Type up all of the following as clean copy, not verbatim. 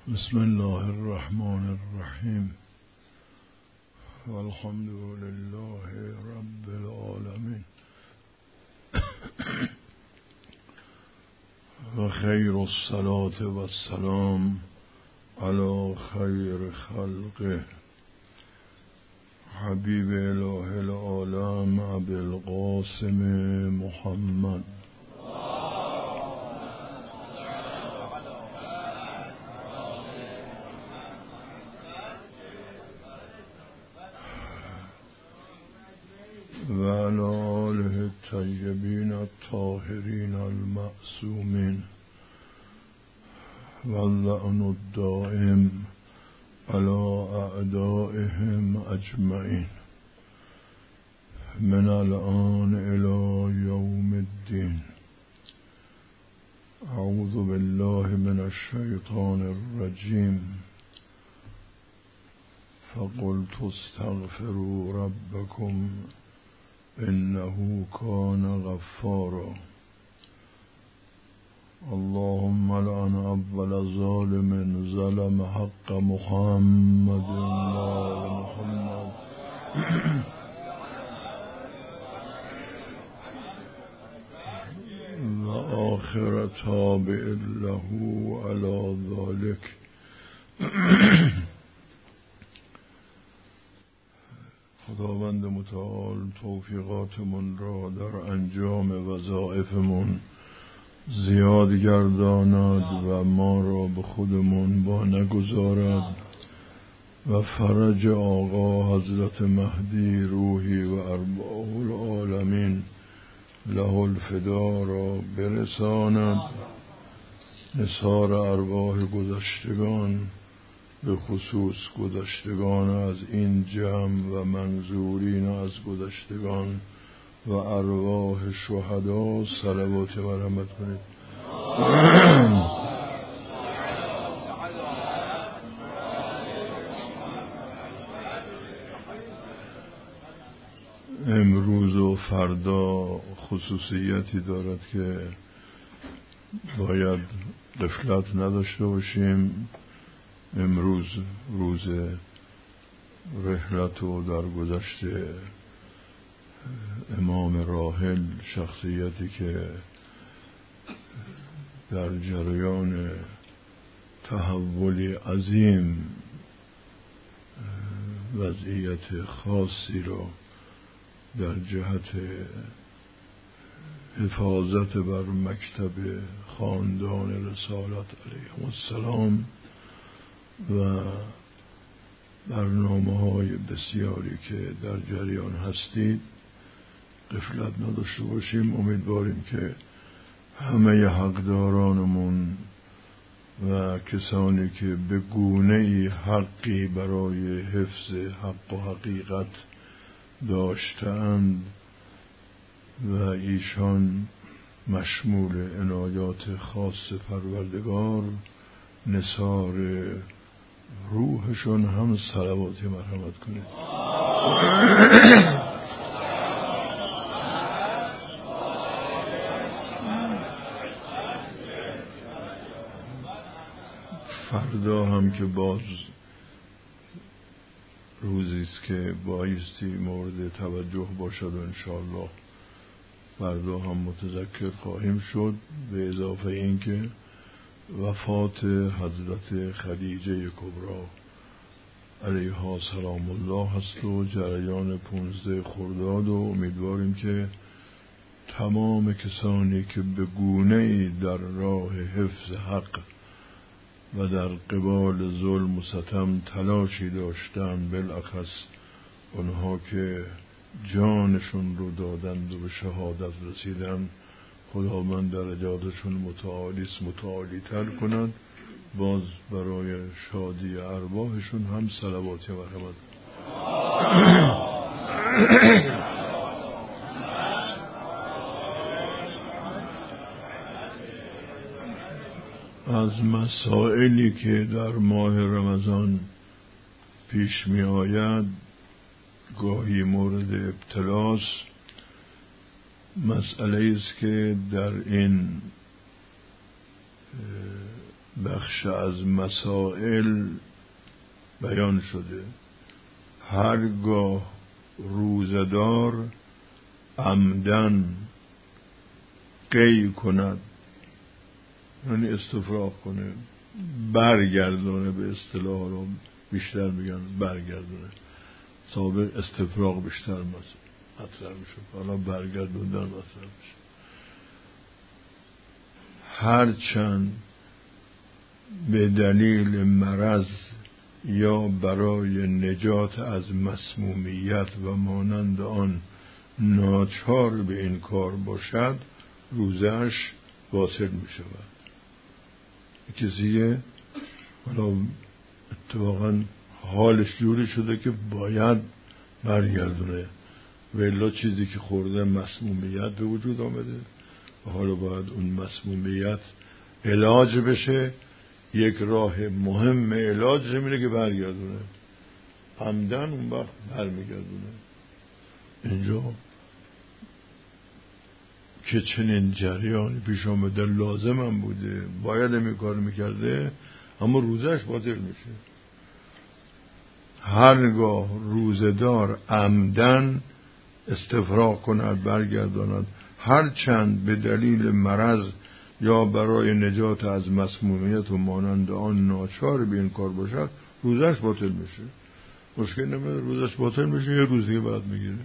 بسم الله الرحمن الرحیم والحمد لله رب العالمین و خیر الصلاة و السلام علی خیر خلقه حبیب اله العالم ابی القاسم محمد و علی آله الطیبین الطاهرین المعصومین و اللعن الدائم علی اعدائهم اجمعین من الآن الی یوم الدین. اعوذ بالله من الشیطان الرجیم. فقلت استغفروا ربکم انه کان غفارا. اللهم لعن اول ظالم ظلم حق محمد و محمد و آخر تابع له علی ذلك. خداوند متعال توفیقاتمون را در انجام وظایفمون زیاد گرداند و ما را به خودمون با نگذارد و فرج آقا حضرت مهدی روحی و ارواح العالمین له الفدا را برساند. نثار ارواح گذشتگان به خصوص گذشتگان از این جمع و منظورین از گذشتگان و ارواح شهدا صلوات و رحمت کنید. امروز و فردا خصوصیتی دارد که باید غفلت نداشته باشیم. امروز روز رحلت و درگذشت امام راحل، شخصیتی که در جریان تحولی عظیم وضعیت خاصی را در جهت حفاظت بر مکتب خاندان رسالت علیهم السلام و برنامه‌های بسیاری که در جریان هستید غفلت نداشته باشیم. امیدواریم که همه حقدارانمون و کسانی که به گونه‌ای حقی برای حفظ حق و حقیقت داشتند و ایشان مشمول عنایات خاص پروردگار، نثار روحشون هم صلوات مرحمت کنید. فردا هم که باز روزی است که بایستی مورد توجه باشد و انشاءالله فردا هم متذکر خواهیم شد، به اضافه این که وفات حضرت خدیجه کبری علیها سلام الله هست و جریان 15 خرداد، و امیدواریم که تمام کسانی که به گونه‌ای در راه حفظ حق و در قبال ظلم و ستم تلاشی داشتند، بالاخص اونها که جانشون رو دادند و به شهادت رسیدند، خداوند درجاتشون متعالی تر کند. باز برای شادی ارواحشون هم صلوات و مرحمت. از مسائلی که در ماه رمضان پیش می آید گاهی مورد ابتلاست، مسئله است که در این بخش از مسائل بیان شده. هرگاه روزدار عمدن قی کند، یعنی استفراغ کنه، برگردونه، به اصطلاح رو بیشتر میگن برگردونه، سابق استفراغ بیشتر مطرح میشه، حالا برگردوندن مطرح میشه. هرچند به دلیل مرض یا برای نجات از مسمومیت و مانند آن ناچار به این کار باشد، روزش باطل می شود. کسیه حالا اتفاقا حالش جوری شده که باید برگردونه، ولی چیزی که خورده مسمومیت به وجود آمده و حالا باید اون مسمومیت علاج بشه. یک راه مهم علاج زمینه که برگردونه، عمدن اون وقت برمیگردونه. اینجا که چنین جریانی پیش آمده لازم هم بوده، باید این کار میکرده، اما روزش باطل میشه. هرگاه روزدار عمدن استفراغ کند، برگرداند، هرچند به دلیل مرض یا برای نجات از مسمومیت و مانند آن ناچار به این کار باشد، روزش باطل میشه. مشکل نمیده، روزش باطل میشه، یه روزی بعد میگیره.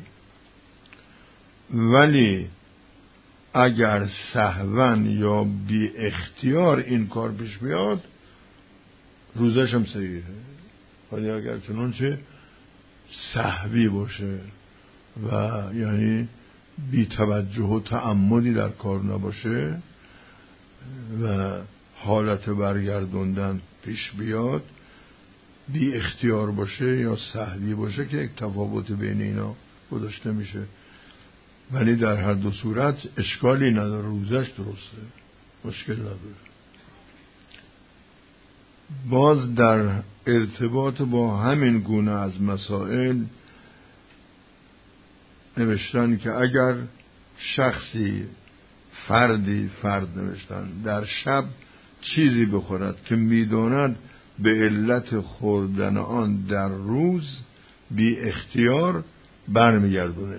ولی اگر سهوا یا بی اختیار این کار پیش بیاد، روزش هم صحیحه. ولی اگر چنانچه سهوی باشه و یعنی بی توجه و تعمدی در کار نباشه و حالت برگردوندن پیش بیاد، بی اختیار باشه یا سهوی باشه، که یک تفاوت بین اینا گذاشته میشه. ولی در هر دو صورت اشکالی نداره، روزش درسته، مشکل نداره. باز در ارتباط با همین گونه از مسائل نوشتن که اگر شخصی فرد نوشتن در شب چیزی بخورد که میداند به علت خوردن آن در روز بی اختیار برمیگردونه.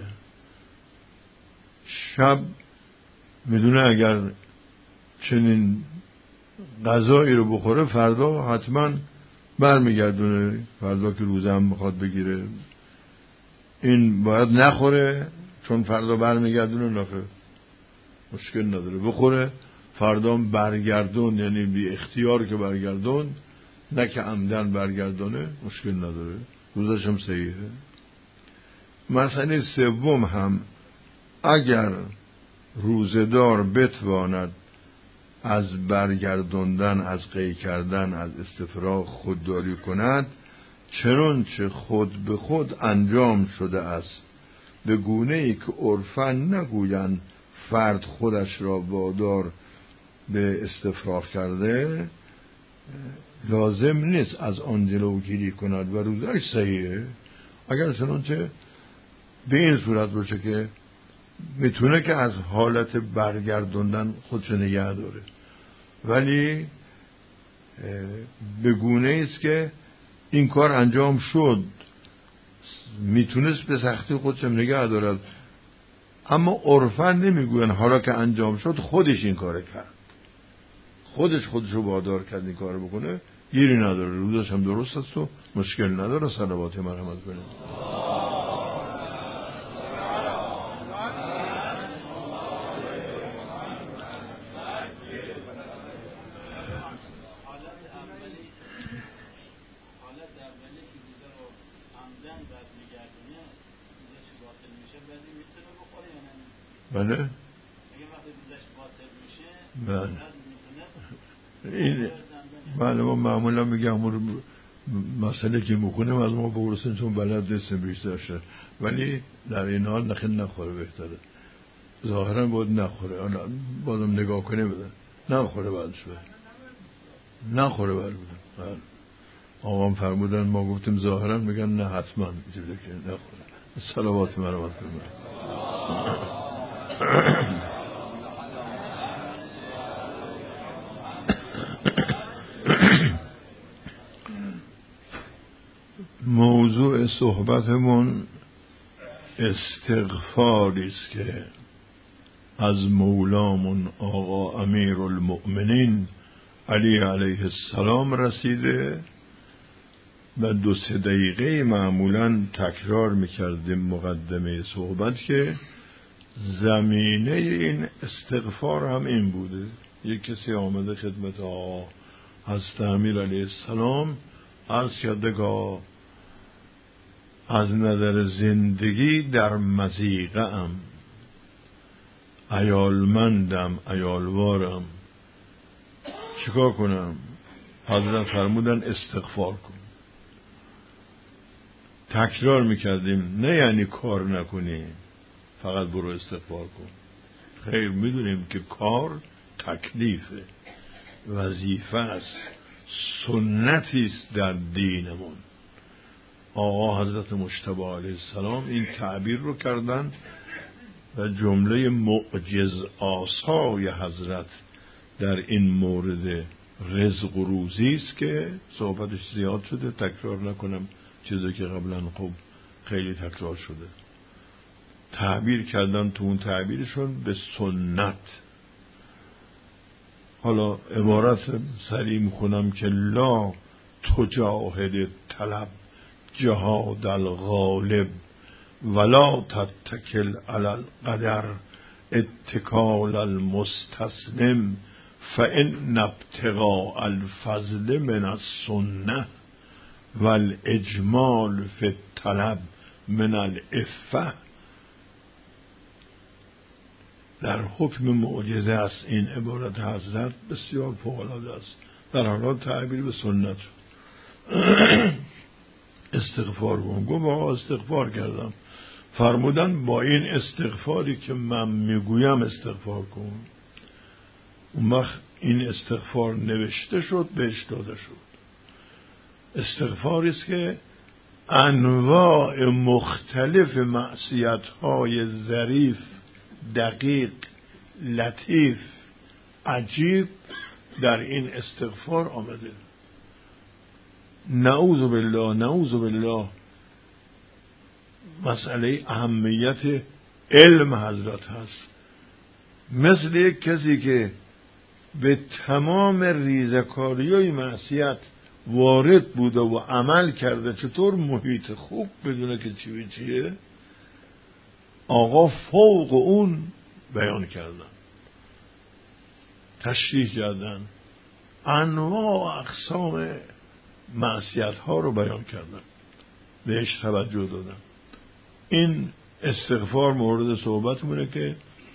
شب میدونه اگر چنین غذایی رو بخوره فردا حتما برمیگردونه، فردا که روزه هم میخواد بگیره، این باید نخوره چون فردا برمیگردونه. نخوره، مشکل نداره، بخوره، فردا برگردون، یعنی بی اختیار که برگردون، نه که عمدن برگردونه، مشکل نداره، روزش هم صحیحه. مسئله سوم هم اگر روزدار بتواند از برگردوندن، از قی کردن، از استفراغ خودداری کند، چنانچه خود به خود انجام شده است، به گونه ای که عرفاً نگویند فرد خودش را وادار به استفراغ کرده، لازم نیست از آن جلوگیری کند و روزش صحیحه. اگر چنانچه به این صورت باشه که میتونه که از حالت برگردوندن خودش نگه داره، ولی به گونه ایست که این کار انجام شد، میتونست به سختی خودش نگه دارد، اما عرفاً نمیگوین حالا که انجام شد خودش این کار کرد، خودشو وادار کرد این کار بکنه، گیری نداره، روزش هم درست است و مشکل نداره. صلوات مرحمت کنید. بله بله ما معمولا میگم مسئله که میخونیم از ما بپرسین چون بلد نیستیم بیشتر شد، ولی در این حال نخوره بهتره، ظاهرا باید نخوره، بازم نگاه کنه بده نخوره، بعدش بده نخوره، بده آقام فرمودن، ما گفتیم ظاهرا، میگن نه حتما اینجوری که نخوره. صلوات مرحمت کنید. موضوع صحبتمون استغفاری است که از مولامون آقا امیرالمؤمنین علی علیه السلام رسیده و 2-3 دقیقه معمولا تکرار میکردیم مقدمه صحبت که زمینه این استغفار هم این بوده. یک کسی آمده خدمت آقا حضرت امیر علیه السلام عرض کرده که از نظر زندگی در مضیقه ام، عیالمندم، عیالوارم، چیکار کنم؟ حضرت فرمودن استغفار کن. تکرار میکردیم نه یعنی کار نکنی، فقط برو استغفار کن. خیر، میدونیم که کار تکلیفه، وظیفه است، سنتی است در دینمون. آقا حضرت مجتبی علیه السلام این تعبیر رو کردن و جمله معجز آسای حضرت در این مورد رزق و روزی است که صحبتش زیاد شده، تکرار نکنم چیزی که قبلا خب خیلی تکرار شده. تعبیر کردن تو اون تعبیرشون به سنت. حالا عبارت سریع میخونم که لا تجاهد طلب جهاد الغالب ولا تتکل علی القدر اتکال المستسلم فان ابتغاء الفضل من السنه والاجمال فی الطلب من العفه. در حکم معجزه است این عبارت حضرت، بسیار فوق‌العاده است. در حال تعبیر به سنت استغفار کن. گفت آقا استغفار کردم. فرمودن با این استغفاری که من میگویم استغفار کن. اون وقت این استغفار نوشته شد، بهش داده شد. استغفاری است که انواع مختلف معصیت‌های ظریف، دقیق، لطیف، عجیب در این استغفار آمده. نعوذ بالله، نعوذ بالله. مسئله اهمیت علم حضرت هست. مثل یک کسی که به تمام ریزکاری‌های معصیت وارد بوده و عمل کرده، چطور محیط خوب بدونه که چی به چیه؟ آقا فوق اون بیان کردن، تشریح کردن، انواع اقسام معصیت ها رو بیان کردن، بهش توجه دادن. این استغفار مورد صحبتمونه که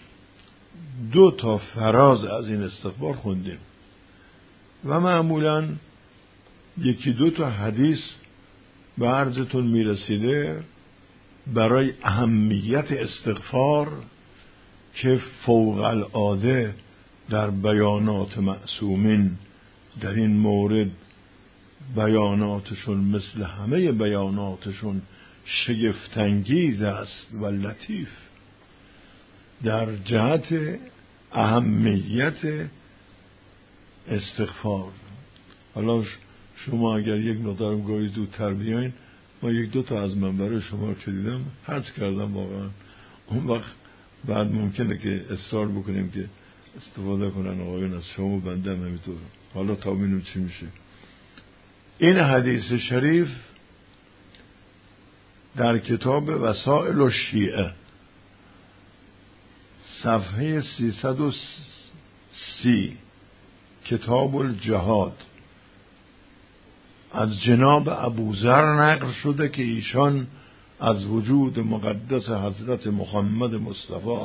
2 فراز از این استغفار خوندیم و معمولا 1-2 حدیث به عرضتون میرسیده برای اهمیت استغفار که فوق العاده در بیانات معصومین در این مورد بیاناتشون مثل همه بیاناتشون شگفت‌انگیز است و لطیف در جهت اهمیت استغفار. حالا شما اگر یک مقدار گاهی زودتر بیاین، ما 1-2 از منبر شما که دیدم حدس کردم واقعا. اون وقت بعد ممکنه که اصرار بکنیم که استفاده کنن آقایون از شما و بنده هم همینطور. حالا تا ببینیم چی میشه. این حدیث شریف در کتاب وسائل الشیعه صفحه 330 کتاب الجهاد از جناب ابوذر نقل شده که ایشان از وجود مقدس حضرت محمد مصطفی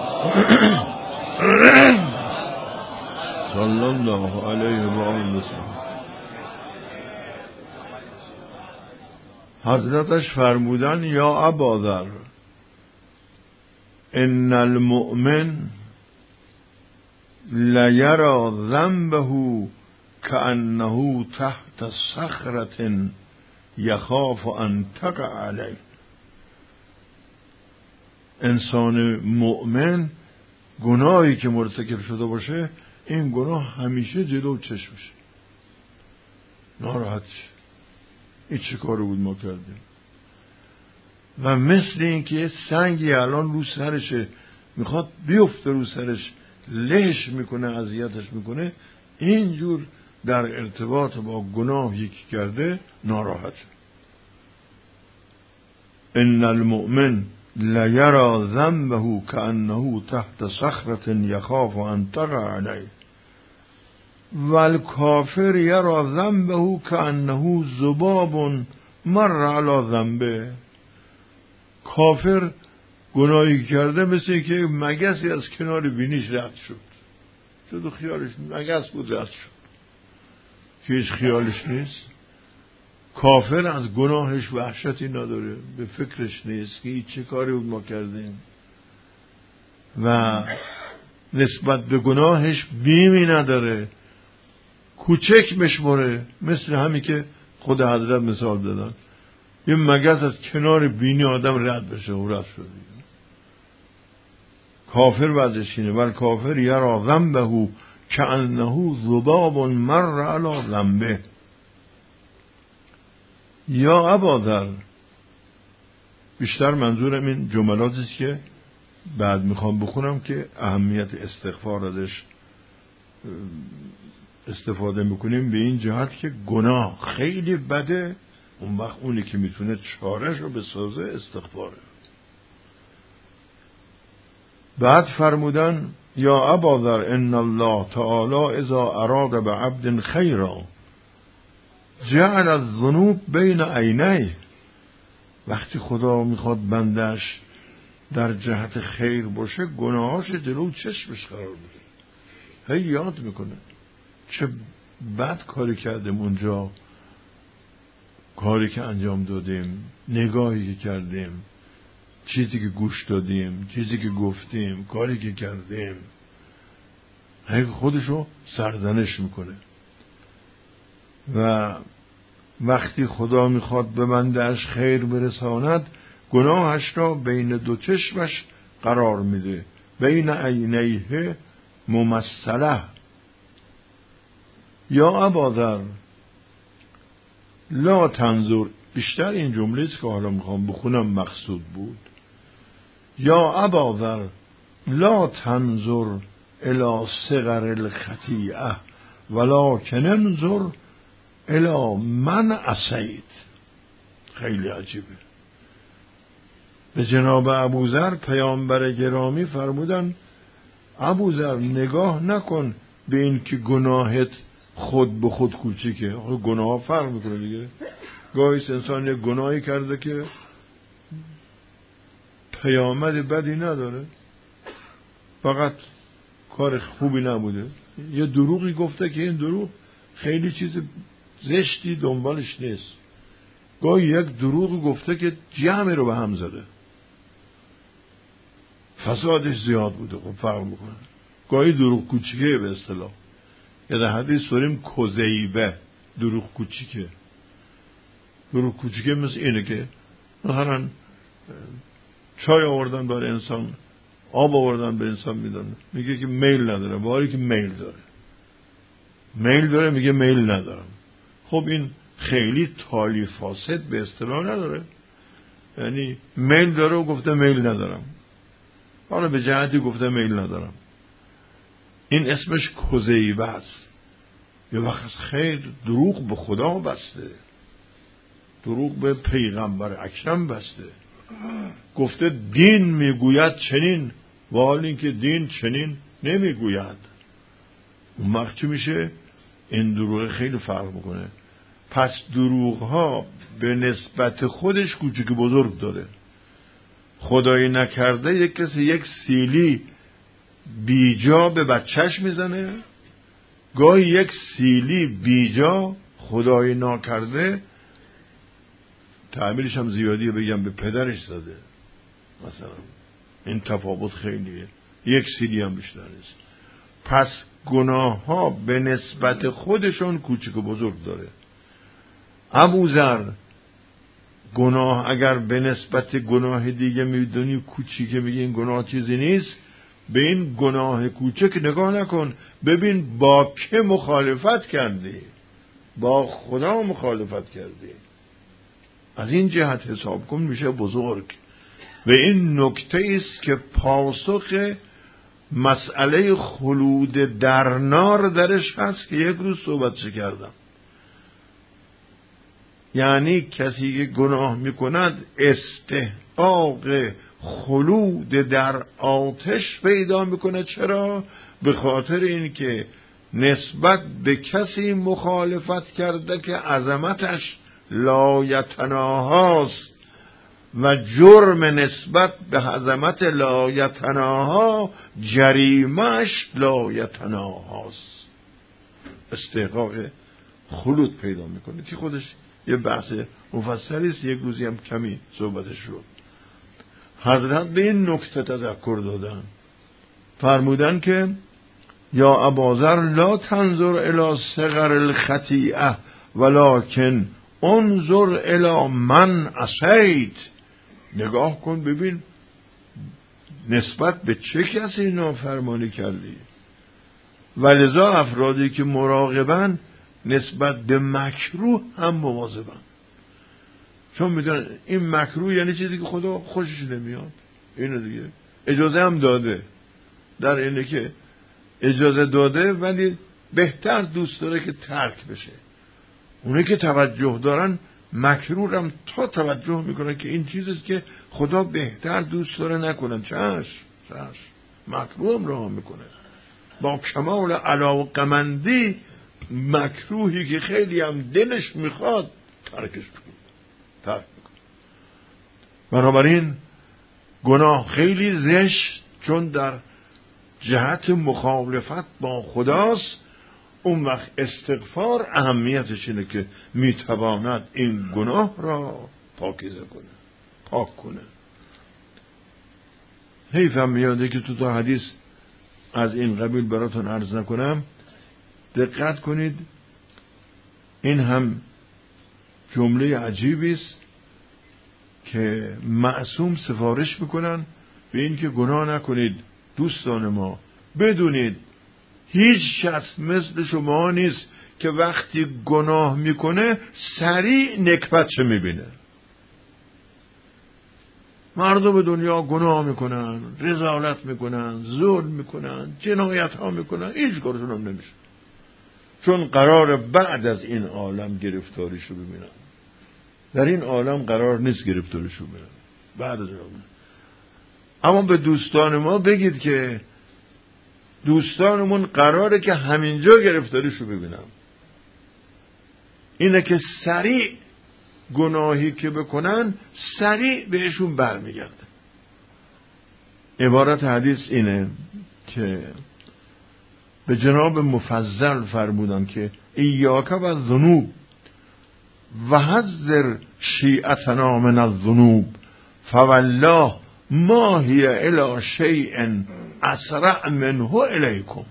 صلی الله علیه و آله و سلم حضرتش فرمودن یا اباذر ان المؤمن لیرى ذنبه کأنه تحت صخرة یخاف ان تقع علیه. انسان مؤمن گناهی که مرتکب شده باشه، این گناه همیشه جلو چشمشه، ناراحت شه. این چه کاری بود ما کردیم؟ و مثل این که یه سنگی الان رو سرشه میخواد بیفته رو سرش، لهش میکنه، اذیتش میکنه، اینجور در ارتباط با گناه یکی کرده ناراحت. ان المؤمن لیرا ذنبه کأنه تحت صخرة یخاف ان تقع علیه والکافر یرا ذنبه کأنه ذباب مر علی ذنبه. کافر گناهی کرده مثل که مگسی از کنار بینیش رد شد، تو خیالش مگس بود رد شد، که هیچ خیالش نیست. کافر از گناهش وحشتی نداره، به فکرش نیست که چه کاری بود ما کردیم و نسبت به گناهش بیمی نداره، کوچک مشموره. مثل همین که خود حضرت مثال دادن، یه مگس از کنار بینی آدم رد بشه و رد شد. کافر وضعش اینه. ولی کافر یرا ذنبه کأنه ذباب مر علی ذنبه. یا اباذر، بیشتر منظورم این جملاتی است که بعد میخوام بخونم که اهمیت استغفار ازش استفاده میکنیم، به این جهت که گناه خیلی بده، اون وقت اونی که میتونه چارش رو بسازه استغفاره. بعد فرمودن یا اباذر ان الله تعالی اذا اراد بعبد خیرا جعل الذنوب بین عینیه. وقتی خدا میخواد بندش در جهت خیر باشه، گناهاش جلو چشمش قرار میده، هی یاد میکنه چه بد کاری کردیم اونجا، کاری که انجام دادیم، نگاهی که کردیم، چیزی که گوش دادیم، چیزی که گفتیم، کاری که کردیم، هی خودشو سرزنش میکنه. و وقتی خدا میخواد به بنده‌اش خیر برساند، گناهش را بین دو چشمش قرار میده، بین عینیه ممثله. یا اباذر لا تنظر، بیشتر این جمله است که حالا میخوام بخونم مقصود بود. یا اباذر لا تنظر الی صغر الخطیئه ولکن انظر الی من عصیت. خیلی عجیبه. به جناب ابوذر پیامبر گرامی فرمودن ابوذر نگاه نکن به این که گناهت خود به خود کوچیکه. گناه فرق میکنه دیگه. گاهی انسان یک گناهی کرده که پیامد بدی نداره، فقط کار خوبی نبوده، یه دروغی گفته که این دروغ خیلی چیز زشتی دنبالش نیست، گاهی یک دروغی گفته که جمعی رو به هم زده، فسادش زیاد بوده، خب فرق میکنه. گاهی دروغ کوچیکه به اصطلاح، یا در حدیث داریم کذیبه، دروغ کوچیکه. دروغ کوچیکه مثل اینه که مثلا چای آوردن برای انسان، آب آوردن به انسان میدن، میگه که میل نداره، باری که میل داره میگه میل ندارم. خب این خیلی تالی فاسد به اصطلاح نداره، یعنی میل داره و گفته میل ندارم، حالا به جهتی گفته میل ندارم. این اسمش کذیبه است. یه وقت خیر دروغ به خدا بسته، دروغ به پیغمبر اکرم بسته، گفته دین میگوید چنین و حال این که دین چنین نمیگوید. اون وقت چی میشه؟ این دروغ خیلی فرق میکنه. پس دروغ ها به نسبت خودش کوچک بزرگ داره. خدایی نکرده یک کسی یک سیلی بیجا به بچهش میزنه، گاهی یک سیلی بیجا خدایی نکرده، تعمیرش هم زیادیه بگم به پدرش زده مثلا. این تفاوت خیلیه، یک سیلی هم بیشتر نیست. پس گناه ها به نسبت خودشون کوچک و بزرگ داره. ابوذر گناه اگر به نسبت گناه دیگه میدونی کوچیکه، میگه این گناه چیزی نیست، به این گناه کوچک نگاه نکن، ببین با که مخالفت کردی، با خدا مخالفت کردی. از این جهت حساب کن میشه بزرگ. و این نکته است که پاسخ مسئله خلود در نار درش هست که یک روز صحبتش کردم. یعنی کسی که گناه میکند استحقاق خلود در آتش پیدا میکنه. چرا؟ به خاطر اینکه نسبت به کسی مخالفت کرده که عظمتش لایتناهاست و جرم نسبت به عظمت لایتناها جریمهش لایتناهاست. استحقاق خلود پیدا میکنه که خودش یه بحث مفصلی است، یک روزی هم کمی صحبتش شد. حضرت به این نکته تذکر دادن، فرمودن که یا اباذر لا تنظر الی صغر الخطیئه ولکن انظر الی من عصیت. نگاه کن ببین نسبت به چه کسی نافرمانی کردی. ولذا افرادی که مراقبن نسبت به مکروه هم مواظبن، چون میدونن این مکروه یعنی چیزی که خدا خوشش نمیاد. اینو دیگه اجازه هم داده، در اینه که اجازه داده ولی بهتر دوست داره که ترک بشه. اونایی که توجه دارن مکروه هم تا توجه میکنن که این چیزیست که خدا بهتر دوست داره نکنن. چشم مکروه هم راه میکنه با کمال علاقمندی. مکروهی که خیلی هم دلش میخواد ترک میکنه. بنابراین گناه خیلی زشت، چون در جهت مخالفت با خداست. اون وقت استغفار اهمیتش اینه که میتواند این گناه را پاکیزه کنه، پاک کنه. حیفم میاده که تو حدیث از این قبیل براتون عرض نکنم. دقت کنید، این هم جمله عجیبی است که معصوم سفارش میکنن به این که گناه نکنید دوستان ما. بدونید هیچ کس مثل شما نیست که وقتی گناه میکنه سریع نکبتش میبینه. مردم دنیا گناه میکنن، رذالت میکنن، ظلم میکنن، جنایت ها میکنن، هیچ کارشون هم نمیشه، چون قرار بعد از این عالم گرفتاریشو ببینن. در این عالم قرار نیست گرفتاریشو ببینن، بعد از عالم. اما به دوستان ما بگید که دوستانمون قراره که همینجا گرفتاریشو ببینن. اینه که سریع گناهی که بکنن سریع بهشون برمیگرده. عبارت حدیث اینه که به جناب مفضل فرمودن که ایاک و الذنوب و حذر شیعتنا من الذنوب فوالله ما هی الی شیء اسرع منه الیکم.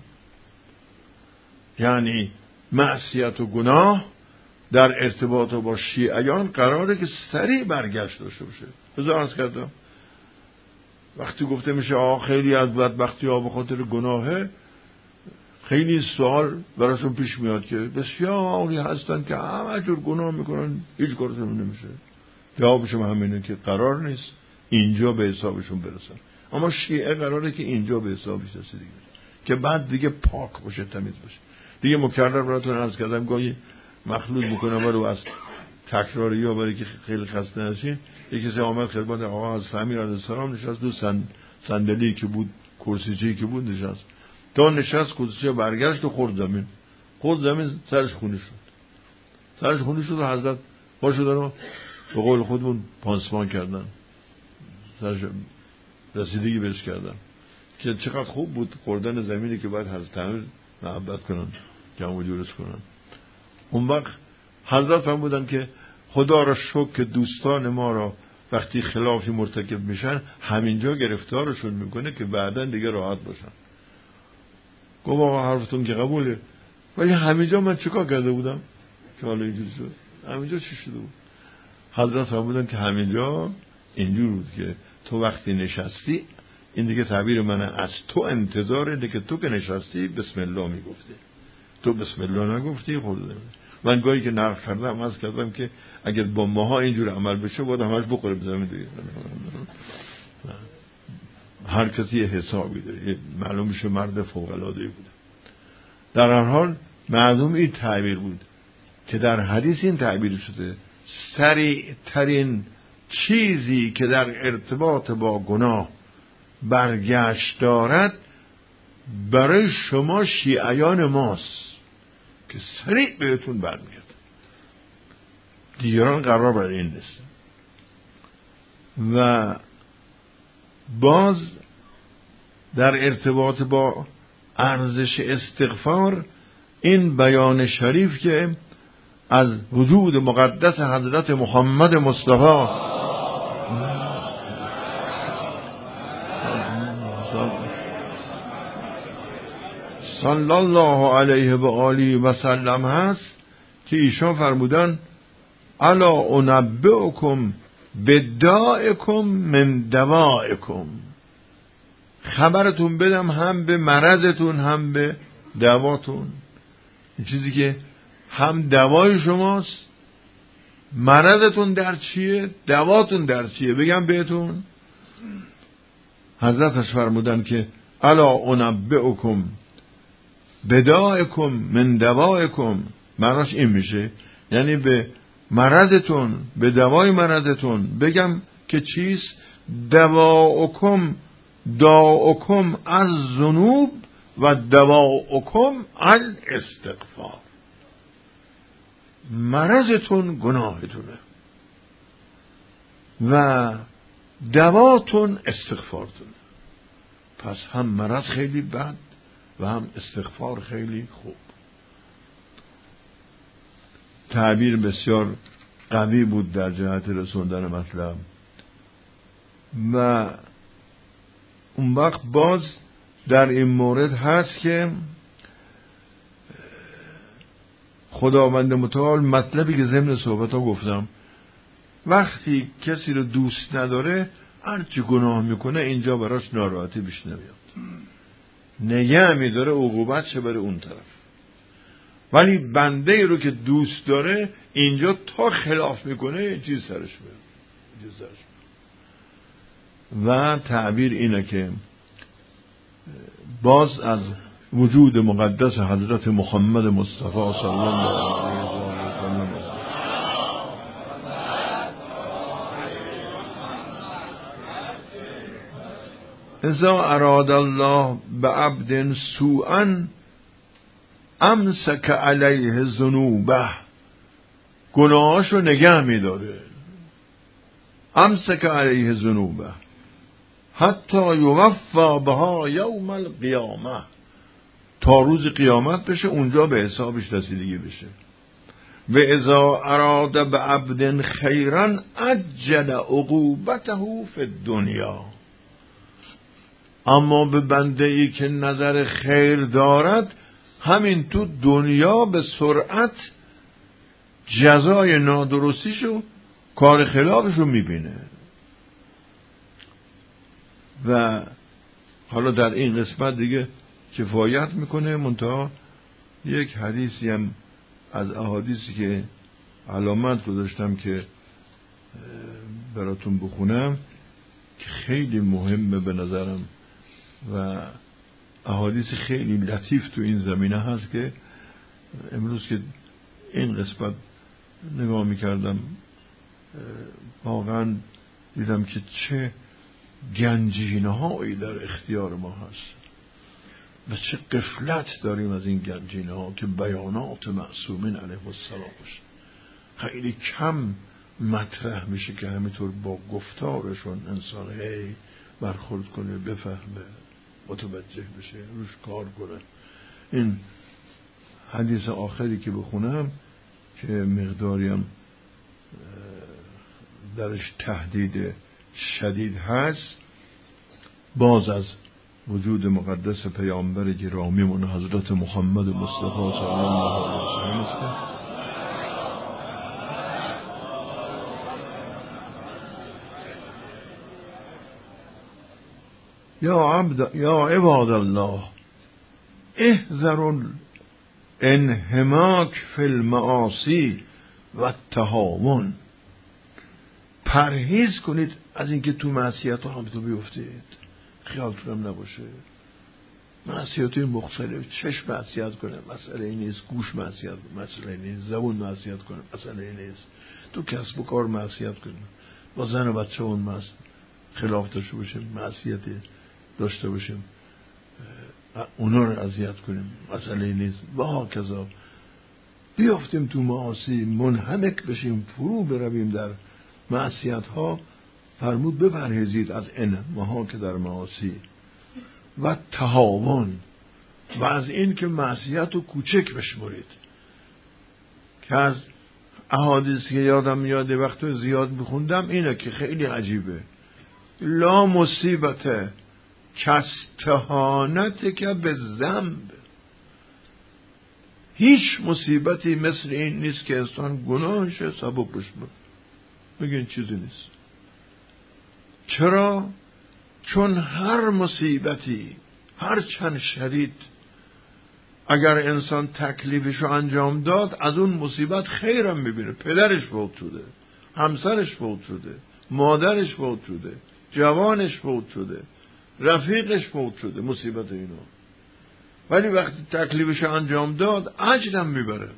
یعنی معصیت و گناه در ارتباط با شیعیان قراره که سریع برگشت داشته باشه. بذار عرض کردم وقتی گفته میشه خیلی از بدبختی ها به خاطر گناهه، خیلی سوال براشون پیش میاد که بسیاری هستن که همه جور گناه میکنن هیچ کارشون نمیشه. جوابشون همینه که قرار نیست اینجا به حسابشون برسن، اما شیعه قراره که اینجا به حسابش رسیده که بعد دیگه پاک باشه، تمیز باشه. دیگه مکرر براتون عرض کردم گاهی مخلوط میکنم رو از تکراری ها برای که خیلی خسته نشین. یکی کسی آمد خدمت آقا از امیر علیه السلام نشست، دو صندلی که بود کرسیچه‌ای که بود نشست، تا نشست کرسیچه برگشت و خورد زمین سرش خونی شد و حضرت با شدن و به قول خودمون پانسمان کردن، سرش رسیدگی بهش کردن که چقدر خوب بود خوردن زمینی که باید حضرت امیر محبت کنن جمع و جورش کنن. اون وقت حضرت فرمودن که خدا را شکر که دوستان ما را وقتی خلافی مرتکب میشن همینجا گرفتارشون میکنه که بعداً دیگه راحت باشن. گفت آقا حرفتون که قبوله، ولی همینجا من چیکار کرده بودم که حالا اینجوری شد؟ همینجا چی شده بود؟ حضرت فرمودن که همینجا اینجور بود که تو وقتی نشستی، این دیگه تعبیر منه، از تو انتظاره که تو که نشستی بسم الله میگفتی، تو بسم الله نگفتی خورده. من گاهی که نقل کردم عرض کردم که اگر با ماها اینجور عمل بشه باید همش بخوره بزنم دیگه. هر کسی یه حسابی داره، معلوم میشه مرد فوق العاده بوده. در هر حال معلوم این تعبیر بود که در حدیث این تعبیر شده سریع ترین چیزی که در ارتباط با گناه برگشت دارد برای شما شیعیان ماست که سریع بهتون برمیاد، دیگران قرار برای این نیست. و باز در ارتباط با ارزش استغفار این بیان شریف که از وجود مقدس حضرت محمد مصطفی صلی الله علیه و آله و سلم هست که ایشان فرمودن الا انبئکم بدائکم من دوائکم، خبرتون بدم هم به مرضتون هم به دواتون. این چیزی که هم دوای شماست، مرضتون در چیه، دواتون در چیه بگم بهتون. حضرتش فرمودن که الا انبئکم بدائکم من دوائکم، معناش این میشه یعنی به مرضتون به دوای مرضتون بگم که چیست. دواؤکم داؤکم از ذنوب و دواؤکم از استغفار، مرضتون گناهتونه و دواتون استغفارتونه. پس هم مرض خیلی بد و هم استغفار خیلی خوب. تعبیر بسیار قوی بود در جهت رسوندن مطلب. و اون وقت باز در این مورد هست که خداوند متعال مطلبی که ضمن صحبت ها گفتم، وقتی کسی رو دوست نداره هرچی گناه میکنه اینجا براش ناراحتی بیش نمیاد، نگه میداره عقوبت چه بره اون طرف. ولی بنده رو که دوست داره اینجا تا خلاف میکنه چیز سرش میاد. و تعبیر اینه که باز از وجود مقدس حضرت محمد مصطفی صلی الله علیه و سلم اذا اراد الله بعبد سوءا امسک علیه ذنوبه، گناهاشو نگه میداره. امسک علیه ذنوبه حتی یوفا بها یوم القیامه، تا روز قیامت بشه اونجا به حسابش رسیدگی بشه. و اذا اراد بعبد خیرا عجل عقوبته فی الدنیا، اما به بنده ای که نظر خیر دارد همین تو دنیا به سرعت جزای نادرستیشو کار خلافشو میبینه. و حالا در این قسمت دیگه کفایت میکنه، منتها یک حدیثی هم از احادیثی که علامت گذاشتم که براتون بخونم که خیلی مهمه به نظرم و احادیث خیلی لطیف تو این زمینه هست که امروز که این قسمت نگاه میکردم واقعا دیدم که چه گنجینه هایی در اختیار ما هست و چه غفلت داریم از این گنجینه ها که بیانات معصومین علیه السلام باشه. خیلی کم مطرح میشه که همینطور با گفتارشون انسان هی برخورد کنه، بفهمه، متوجه بشه، روش کار کنه. این حدیث آخری که بخونم که مقداریم درش تهدید شدید هست، باز از وجود مقدس پیامبر گرامیمون حضرت محمد مصطفی صلی الله علیه و سلم است. یا عباد الله احذروا انهماک فی المعاصی و تهاون. پرهیز کنید از اینکه تو معصیت ها هم تو بیفتید. خیالتونم نباشه معصیت های مختلف، چشم معصیت کنه مسئله این نیست، گوش معصیت مسئله نیست، زبون معصیت کنه مسئله نیست، تو کسب و کار معصیت کنه، با زن و بچه اون خلاف داشته باشیم، معصیت داشته باشیم، اونا رو اذیت کنیم مسئله نیست. و هاکذا بیافتیم تو معاصی، منهمک بشیم، فرو برویم در معصیت ها. فرمود بپرهیزید از انما که در معاصی و تهاون، و از این که معصیت رو کوچک بشمرید. که از احادیث که یادم میاد وقتی زیاد بخوندم اینه که خیلی عجیبه. لا مصیبت کاستهانت که به ذنب، هیچ مصیبتی مثل این نیست که انسان گناهش سبب بشمره بگین چیزی نیست. چرا؟ چون هر مصیبتی هر چند شدید اگر انسان تکلیفشو انجام داد از اون مصیبت خیرم میبینه. پدرش فوت شده، همسرش فوت شده، مادرش فوت شده، جوانش فوت شده، رفیقش فوت شده، مصیبت اینا. ولی وقتی تکلیفشو انجام داد اجرم میبره.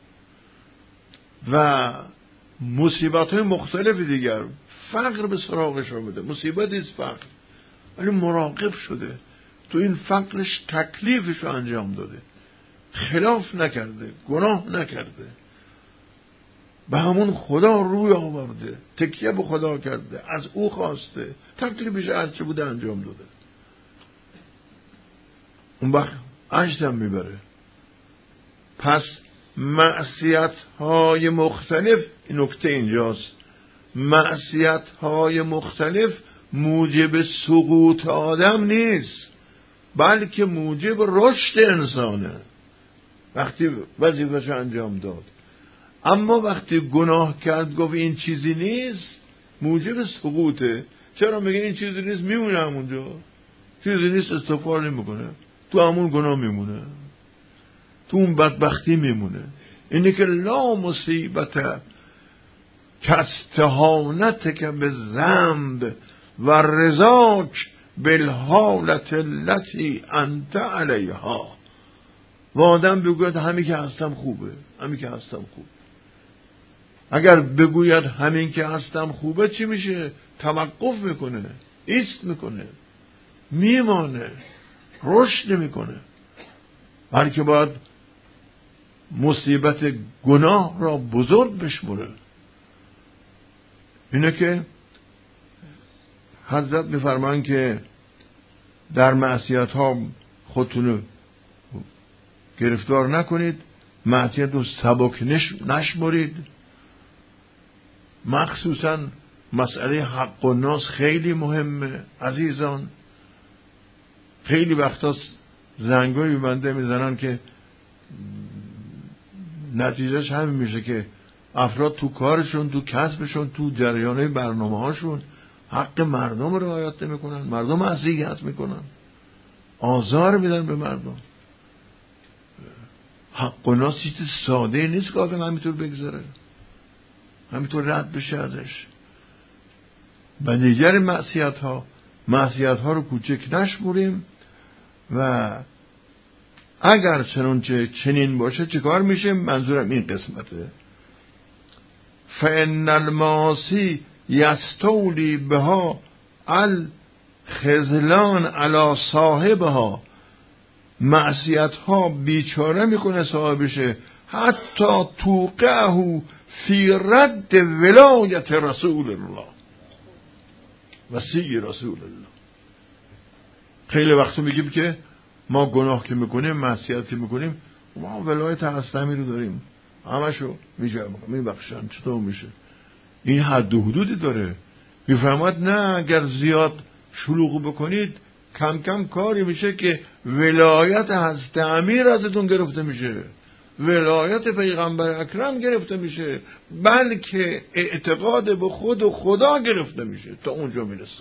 و مصیبت های مختلف دیگر، فقر به سراغش آمده، مصیبت است فقر، ولی مراقب شده تو این فقرش تکلیفش رو انجام داده، خلاف نکرده، گناه نکرده، به همون خدا روی آورده، تکیه به خدا کرده، از او خواسته، تکلیفش هرچه بوده انجام داده. اون وقت عجزم میبره. پس معصیت های مختلف، نکته اینجاست، معصیت های مختلف موجب سقوط آدم نیست، بلکه موجب رشد انسانه وقتی وظیفه‌شو انجام داد. اما وقتی گناه کرد گفت این چیزی نیست، موجب سقوطه. چرا میگه این چیزی نیست؟ میمونه همونجا، چیزی نیست، استغفار نمیکنه، تو همون گناه میمونه، تو اون بدبختی میمونه. اینه که لا مصیبت کاستهانت که به ذنب و رضاک بالحالت التي انت علیها. و آدم بگوید همین که هستم خوبه، همین که هستم خوبه. اگر بگوید همین که هستم خوبه چی میشه؟ توقف میکنه، ایست میکنه، میمانه، رشد نمیکنه، بلکه باید مصیبت گناه را بزرگ بشمره. اینه که حضرت میفرمان که در معصیت ها خودتون گرفتار نکنید، معصیت رو سبک نشمرید. مخصوصا مسئله حق و ناس خیلی مهمه عزیزان. خیلی وقتا زنگایی بنده میزنن که نتیجهش همین میشه که افراد تو کارشون، تو کسبشون، تو جریانه برنامه هاشون حق مردم رو رعایت نمیکنن، مردم اذیت میکنن، آزار میدن به مردم. حق و ناس چیز ساده نیست که آدم همینطور بگذاره، همینطور رد بشه ازش. و دیگر معصیت ها رو کوچک نشمریم. و اگر چنانچه چنین باشه چیکار میشه؟ منظورم این قسمته. فإن المعاصی یستولی بها الخذلان علی صاحبها. معصیت ها بیچاره میکنه صاحبشه، حتی توقعه فی رد ولایت رسول الله، وصی رسول الله. خیلی وقتا میگیم که ما گناه که میکنیم، معصیت که میکنیم، ما ولایت هستمی رو داریم، همشو میبخشن. چطور میشه؟ این حد و حدودی داره. میفرماد نه، اگر زیاد شلوغ بکنید کم کم کاری میشه که ولایت حضرت امیر ازتون گرفته میشه، ولایت پیغمبر اکرم گرفته میشه، بلکه اعتقاد به خود و خدا گرفته میشه، تا اونجا میرسه.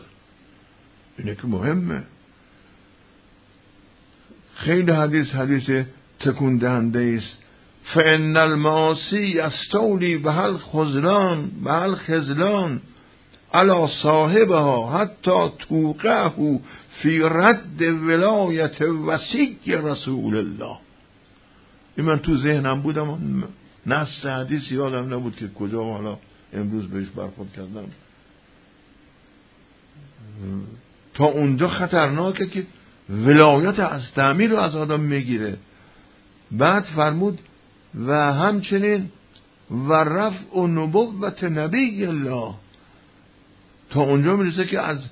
اینه که مهمه. خیلی حدیث تکون دهنده است. فان المعاصی یستولی بهل خذلان علی صاحبها حتی توقعه فی رد ولایت وصی رسول الله. این من تو ذهنم بودم، نص حدیث یادم نبود که کجا، حالا امروز بهش برخورد کردم. تا اونجا خطرناکه که ولایت از تعمیر رو از آدم میگیره. بعد فرمود و همچنین و رفع و نبوت نبی الله، تا اونجا میرسه که از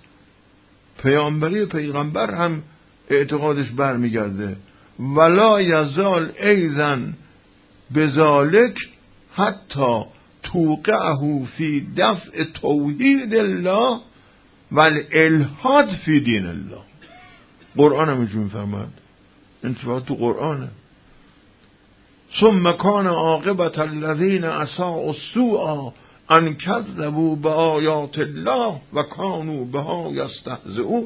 پیغمبر هم اعتقادش برمیگرده. ولا یزال ایزن بذالک حتی توقعه فی دفع توحید الله و الالحاد فی دین الله. قرآن هم اینجور میفرماد، انتفاعات تو قرآنه. ثم کان عاقبت الذین اساءوا السوء ان کذبوا بآیات الله و کانوا بها یستهزئون.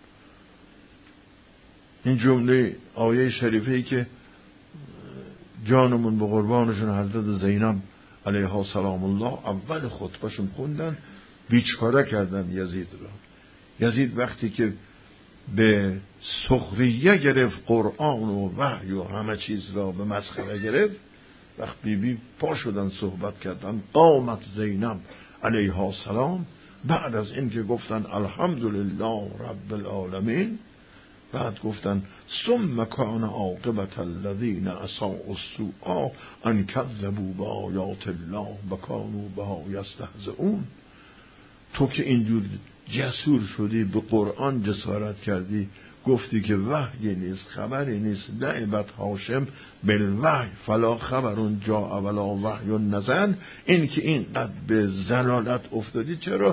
این جمله آیه شریفه ای که جانمون به قربانشون حضرت زینب علیها سلام الله اول خطبهشون خوندن، بیچاره کردن یزید را. یزید وقتی که به سخریه گرفت قرآن و وحی و همه چیز را به مسخره گرفت، وقت بی پا شدن صحبت کردن، قامت زینب علیها سلام بعد از این که گفتن الحمدلله رب العالمین، بعد گفتن ثم کان عاقبت الذین اساءوا السوء ان کذبوا بآیات الله و کانوا بها یستهزئون. تو که اینجور جسور شدی، به قرآن جسارت کردی، گفتی که وحی نیست، خبری نیست، لعبت هاشم بالوحی فلا خبرون جاء ولا وحی نزل. این که اینقدر به زلالت افتادی، چرا؟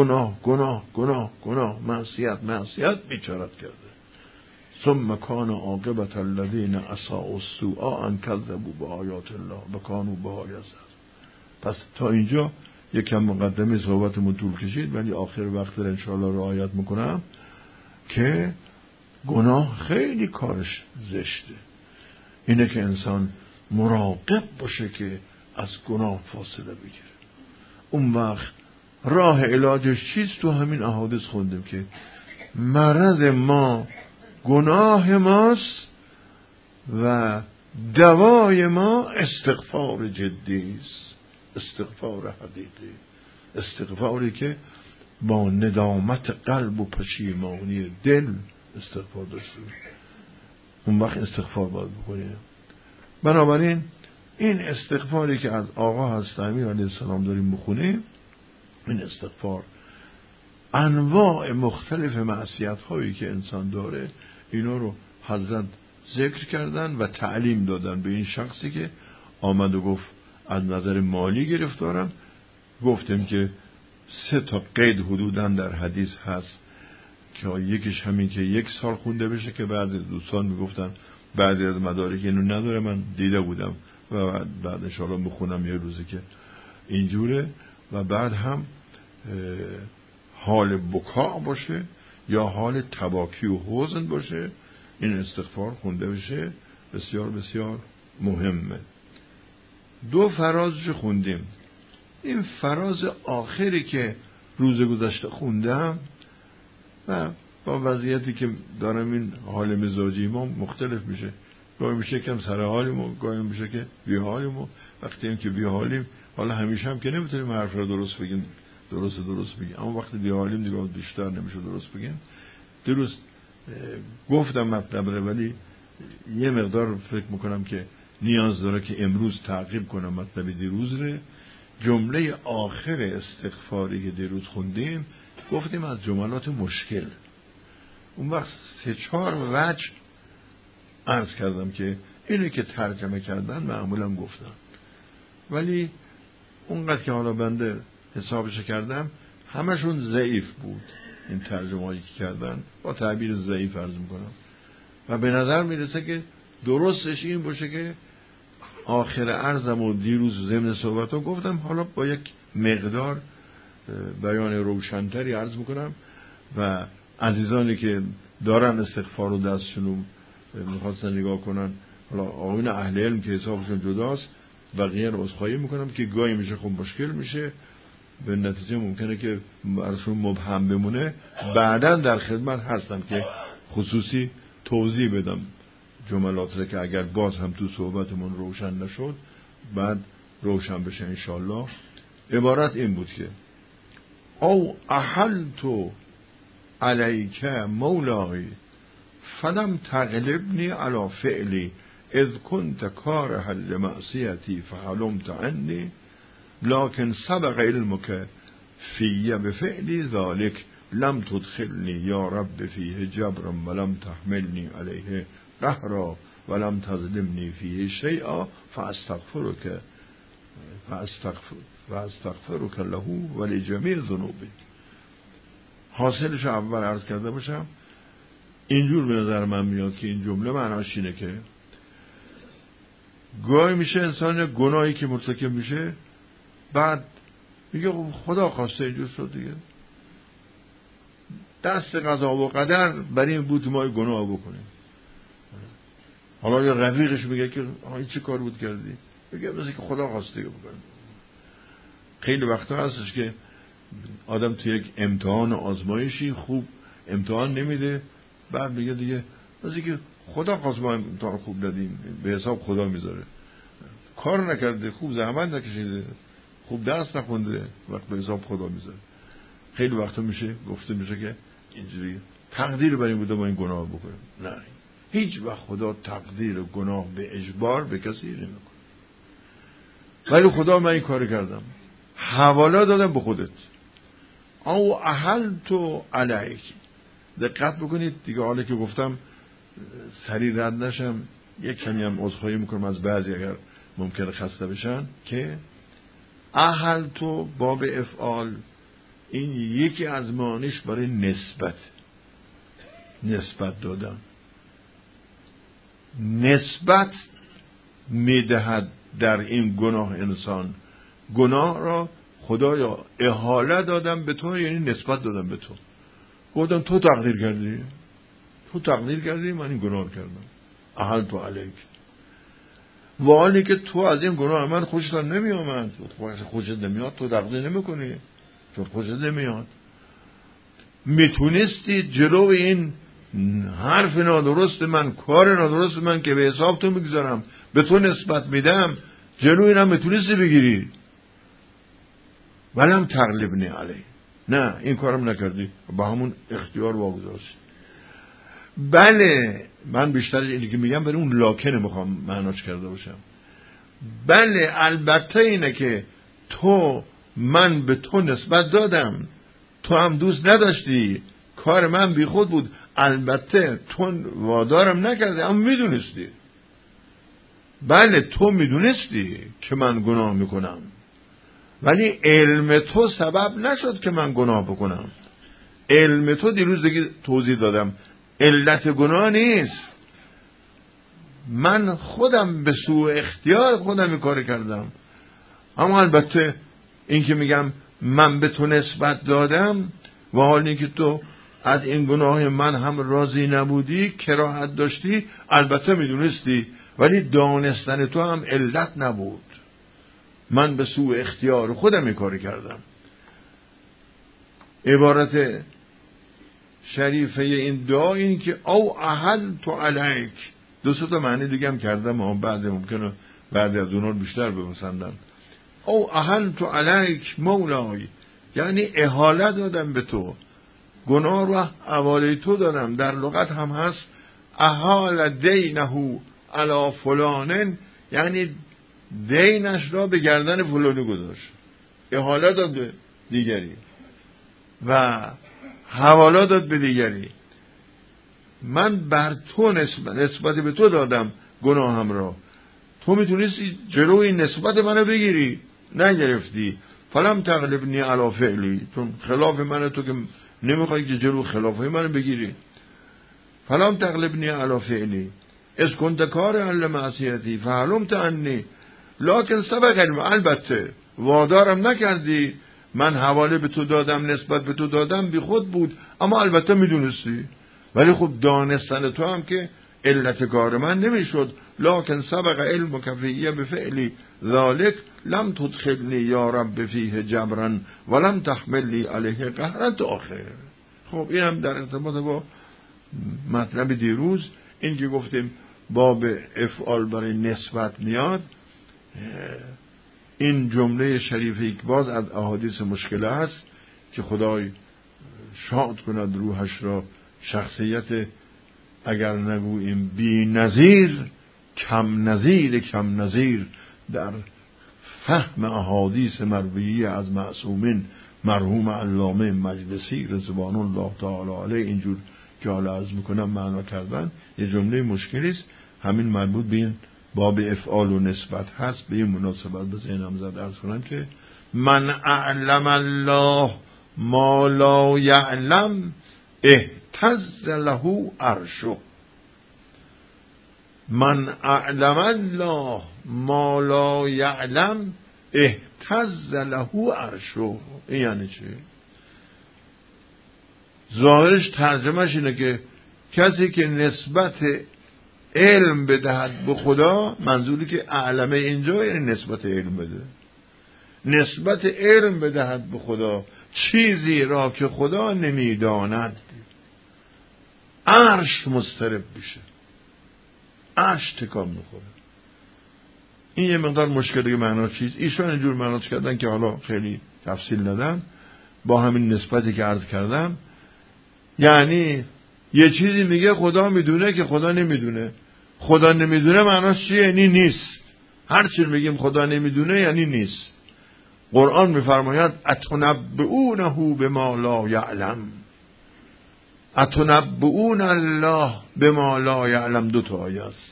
گناه معصیت بیچارت کرده. ثم کان عاقبت الذین اساءوا السوء ان کذبوا بآیات الله و کانوا بها یستهزئون. پس تا اینجا یکم مقدمه صحبتمون طول کشید، ولی آخر وقت رو انشاءالله رعایت میکنم که گناه خیلی کارش زشته. اینه که انسان مراقب باشه که از گناه فاصله بگیره. اون وقت راه علاجش چیست؟ تو همین احادیث خوندیم که مرض ما گناه ماست و دوای ما استغفار جدی است، استغفار حقیقی، استغفاری که با ندامت قلب و پشیمانی دل استغفار داشته. اون وقت استغفار باید بکنیم. بنابراین این استغفاری که از آقا حضرت امیر علیه السلام داریم بخونیم، این استغفار انواع مختلف معصیت هایی که انسان داره، اینا رو حضرت ذکر کردن و تعلیم دادن به این شخصی که آمد و گفت از نظر مالی گرفتارم. گفتیم که 3 قید حدوداً در حدیث هست که یکیش همین که 1 سال خونده بشه، که بعضی دوستان میگفتن بعضی از مدارک اینو نداره، من دیده بودم و بعد انشاءالله بخونم یه روزی که اینجوره. و بعد هم حال بکا باشه یا حال تباکی و حزن باشه، این استغفار خونده بشه، بسیار بسیار مهمه. 2 فرازش خوندیم. این فراز آخری که روز گذشته خوندم و با وضعیتی که دارم این حال مزاجی ما مختلف میشه، گاهی میشه کم سر حالیم، گاهی میشه که بی حالیم. وقتی هم که بی حالیم، حالا همیشه هم که نمیتونیم حرف رو درست بگیم، درست بگیم، اما وقتی بی حالیم دیگه بیشتر نمیشه درست بگیم. درست گفتم مطلب رو، ولی یه مقدار فکر میکنم که نیاز داره که امروز تعقیب کنم مطلب دیروز رو. جمله آخر استغفاری که دیروز خوندیم، گفتیم از جملات مشکل. اون وقت 3-4 وجه عرض کردم که اینو که ترجمه کردن معمولا گفتم، ولی اونقدر که حالا بنده حسابش کردم همشون ضعیف بود. این ترجمه هایی که کردن با تعبیر ضعیف عرض میکنم و به نظر میرسه که درستش این باشه که آخر عرضم و دیروز ضمن صحبت ها گفتم، حالا با یک مقدار بیان روشنتری عرض میکنم و عزیزانی که دارن استغفار و دستشون رو میخواستن نگاه کنن حالا آقایون اهل علم که حسابشون جداست بقیه رو عذرخواهی میکنم که گاهی میشه خب مشکل میشه، به نتیجه ممکنه که براشون مبهم بمونه. بعداً در خدمت هستم که خصوصی توضیح بدم جملات که اگر باز هم تو صحبتمون روشن نشد بعد روشن بشه انشالله. عبارت این بود که او احلت علیک مولای فلم تغلبنی علی فعلی اذ کنت کارها لمعصیتی فحلمت عنی لكن سبق علمك فی بفعلی ذلك لم تدخلنی یا رب فیه جبرا ولم تحملنی علیه قهرا ولم تظلمنی فیه شیئا فاستغفرك له ولجمیع ذنوبی. حاصلش اول عرض کرده باشم، اینجور به نظر من میاد که این جمله معناش اینه که گاهی میشه انسان گناهی که مرتکب میشه بعد میگه خدا خواسته اینجور شد دیگه، دست قضا و قدر برای این بود ما گناه بکنیم. حالا یا رفیقش میگه که این چه کار بود کردی، میگه مثل که خدا خواسته بکنیم. خیلی وقتا هستش که آدم تو یک امتحان آزمایشی خوب امتحان نمیده، بعد میگه دیگه مثل که خدا خواست ما امتحان خوب ندیم، به حساب خدا میذاره. کار نکرده، خوب زحمت نکشیده، خوب درس نخونده، وقت به حساب خدا میذاره. خیلی وقتا میشه گفته میشه که اینجوری تقدیر برای این بوده ما این گناه بکنیم. نه، هیچ وقت خدا تقدیر گناه به اجبار به کسی نمیکنه. ولی خدا من این کار کردم، حواله دادم به خودت. او احلت علیک. دقت بکنید دیگه، حالا که گفتم سریع رد نشم، یک کمی هم عذرخواهی میکنم از بعضی اگر ممکنه خسته بشن، که احلت باب افعال این یکی از معانیش برای نسبت دادن. نسبت میدهد در این گناه انسان. گناه را خدایا احاله دادم به تو، یعنی نسبت دادم به تو. گفتم تو تقدیر کردی من این گناه کردم. احلت علیک. و حالی که تو از این گناه من خوشت نمی آمد، خوشت نمیاد، تو تقدیر نمی کنی چون خوشت نمیاد. میتونستی جلو این حرف نادرست من، کار نادرست من که به حساب تو میگذارم به تو نسبت میدم، جلو اینم میتونستی بگیری. ولم تغلبنی علی. نه، این کارم نکردی، با همون اختیار واگذاشتی. بله، من بیشتر اینی که میگم برای اون لاکنه میخوام معناش کرده باشم. بله البته اینه که من به تو نسبت دادم، تو هم دوست نداشتی، کار من بی خود بود، البته تو وادارم نکرده، اما میدونستی. بله تو میدونستی که من گناه میکنم، ولی علم تو سبب نشد که من گناه بکنم. علم تو دیروز دیگه توضیح دادم علت گناه نیست. من خودم به سوء اختیار خودم این کار کردم. اما البته این که میگم من به تو نسبت دادم و حالی که تو از این گناه من هم راضی نبودی، کراهت داشتی، البته میدونستی، ولی دانستن تو هم علت نبود. من به سوء اختیار خودم این کار کردم. عبارت شریفه این دعا این که او احلت علیک. دو تا معنی دیگه هم کردم، اما بعد ممکنه بعد از اونها بیشتر بپسندم. او احلت علیک مولای، یعنی احاله دادم به تو، گناه رو حواله تو دادم. در لغت هم هست احال دینه علی فلانن، یعنی دینش را به گردن فلانی گذاشت، احاله داد به دیگری و حواله داد به دیگری. من بر تو نسبت به تو دادم گناهم را، تو میتونستی جلو این نسبت منو بگیری، نگرفتی. فلم تغلبنی علی فعلی، چون خلاف من تو که نمیخوای که جلو خلافه منو بگیری. فلم تغلبنی علی فعلی از کنت کار علی معصیتی فحلمت عنی لکن سبق علم. البته وادارم نکردی، من حواله به تو دادم، نسبت به تو دادم، بی خود بود، اما البته میدونستی. ولی خب دانستن تو هم که علت کار من نمیشد، لكن سبق علمك فی بفعلی ذلك لم تدخلنی یا رب فیه جبرا ولم تحملی علیه قهرا آخر. خب اینم در ارتباط با مطلب دیروز، این که گفتیم باب افعال برای نسبت میاد، این جمله شریفه که باز از احادیث مشکله است که خدای شاد کند روحش را، شخصیت اگر نگوییم بی نظیر، کم نظیر در فهم احادیث مرویه از معصومین، مرحوم علامه مجلسی رضوان الله تعالی علیه اینجور که حالا عرض میکنم معنا کردن، یه جمله مشکلی است. همین مربوط به این باب افعال و نسبت هست. به این مناسبت به ذهنم زد عرض کنم که من اعلم الله ما لا یعلم اهتز له عرشه. من اعلم الله ما لا یعلم اهتز له عرشه. این یعنی چه؟ ظاهرش ترجمهش اینه که کسی که نسبت علم بدهد به خدا، منظوری که اعلمه اینجا یعنی نسبت علم بده، نسبت علم بدهد به خدا چیزی را که خدا نمیداند، عرش مضطرب بشه، عرش تکان میخوره. این یه مقدار مشکلی معنا چیز ایشان اینجور معناش کردن که حالا خیلی تفصیل ندم، با همین نسبتی که عرض کردم. یعنی یه چیزی میگه خدا میدونه که خدا نمیدونه. خدا نمیدونه معناش چیه؟ یعنی نیست. هر چی میگیم خدا نمیدونه یعنی نیست. قرآن میفرماید اتنبئونه بما لا یعلم، اتنبئون الله بما لا یعلم. دو تا آیه است.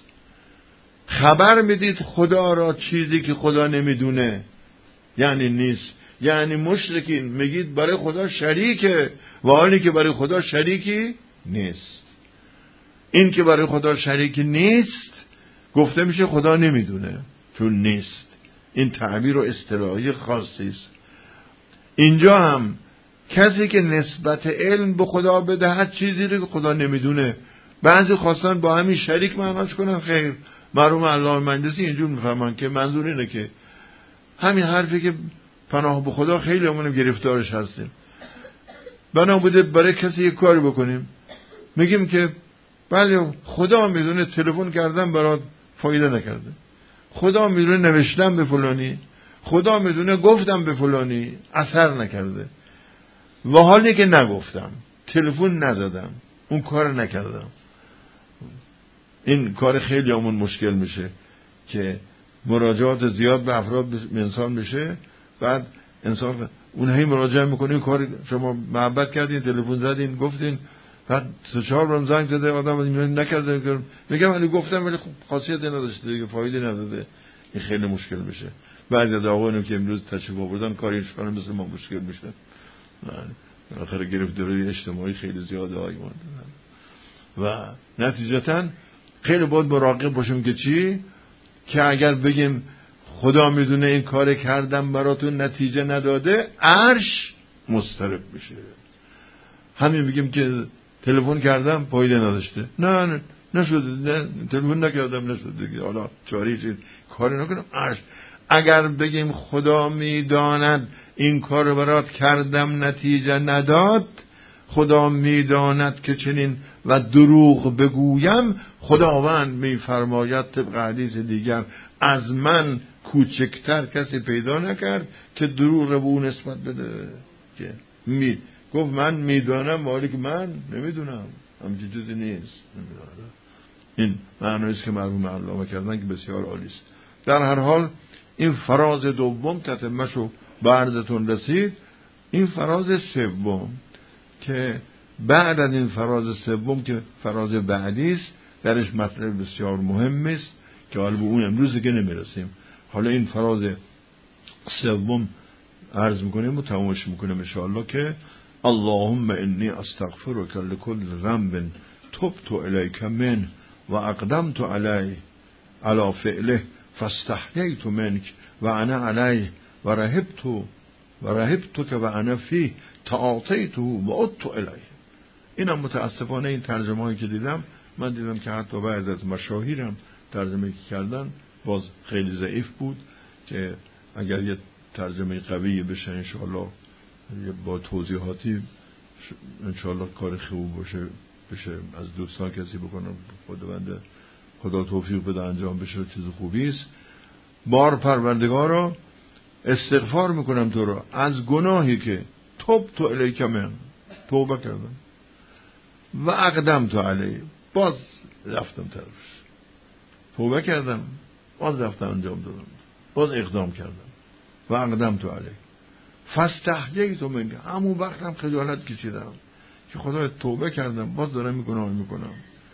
خبر میدید خدا را چیزی که خدا نمیدونه یعنی نیست. یعنی مشرکین میگید برای خدا شریکه و حالی که برای خدا شریکی نیست. این که برای خدا شریکی نیست گفته میشه خدا نمیدونه، چون نیست. این تعبیر و اصطلاحی خاصی است. اینجا هم کسی که نسبت علم به خدا بدهد چیزی رو که خدا نمیدونه، بعضی خواستن با همین شریک معناش کنن. خیر، مرحوم علامه مجلسی اینجور میفهمن که منظور اینه که همین حرفی که پناه به خدا خیلی همونم گرفتارش هستیم. بنا بوده برای کسی یک کاری بکنیم، میگیم که بله خدا میدونه تلفن کردم برات فایده نکرده، خدا میدونه نوشتم به فلانی، خدا میدونه گفتم به فلانی اثر نکرده، و حالی که نگفتم، تلفن نزدم، اون کار نکردم. این کار خیلی همون مشکل میشه که مراجعات زیاد به افراد انسان بشه، بعد انسان اون هی مراجعه میکنه، کار شما محبت کردین، تلفن زدین، گفتین، بعد 3-4 بار زنگ زده آدم اینو نکرده، میگم ولی گفتم ولی خب خاصیتی نداشته دیگه، فایده نداده. این خیلی مشکل میشه. بعضی از آقایون که امروز تشریف آوردن کاریشون مثل ما مشکل میشه. آخر گرفتاری اجتماعی خیلی زیاده های و نتیجتا خیلی باید مراقب باشیم که چی؟ که اگر بگیم خدا میدونه این کار کردم براتون نتیجه نداده، عرش مضطرب میشه. همین بگیم که تلفن کردم فایده نداشته، نه نشده، نه تلفن نکردم نشده دیگه، حالا چاری چیز کاری نکنم، عرش. اگر بگیم خدا میداند این کار برات کردم نتیجه نداد، خدا میداند که چنین و دروغ بگویم، خداوند میفرماید طبق حدیث دیگر از من کوچکتر کسی پیدا نکرد که دروغ به اون نسبت بده. که گفت من میدانم ولی که من نمیدونم، همچین چیزی نیست. این معنیست که مرحوم علامه کردن که بسیار عالی است. در هر حال این فراز دوم تتمه‌شو به عرضتون رسید. این فراز سوم که بعد از این فراز سوم که فراز بعدی است، درش مطلب بسیار مهم است که حالا به اون امروز که نمیرسیم. حالا این فراز سوم عرض میکنیم و تمامش میکنیم انشاءالله که اللهم انی استغفرک لکل ذنب تبت الیک من و اقدمت علی فعله فاستحییت منک و انا علیه و رهبتک و انا فیه تعاطیته و عدت الیه. اینم متاسفانه این ترجمه هایی که دیدم، من دیدم که حتی بعض از مشاهیرم ترجمه کردن باز خیلی ضعیف بود که اگر یه ترجمه قوی بشه انشاءالله با توضیحاتی انشاءالله کار خوب بشه از دوستان کسی بکنم خدا توفیق بده انجام بشه چیز خوبی است. بار پروردگارا استغفار میکنم تو رو از گناهی که تبت الیک من توبه کردم و اقدمت علیه باز رفتم طرفش، توبه کردم باز رفتم انجام دادم، باز اقدام کردم و اقدمت علیه فاستحییت منک همون وقتم خجالت کشیدم که خدا توبه کردم باز دارم گناه میکنم.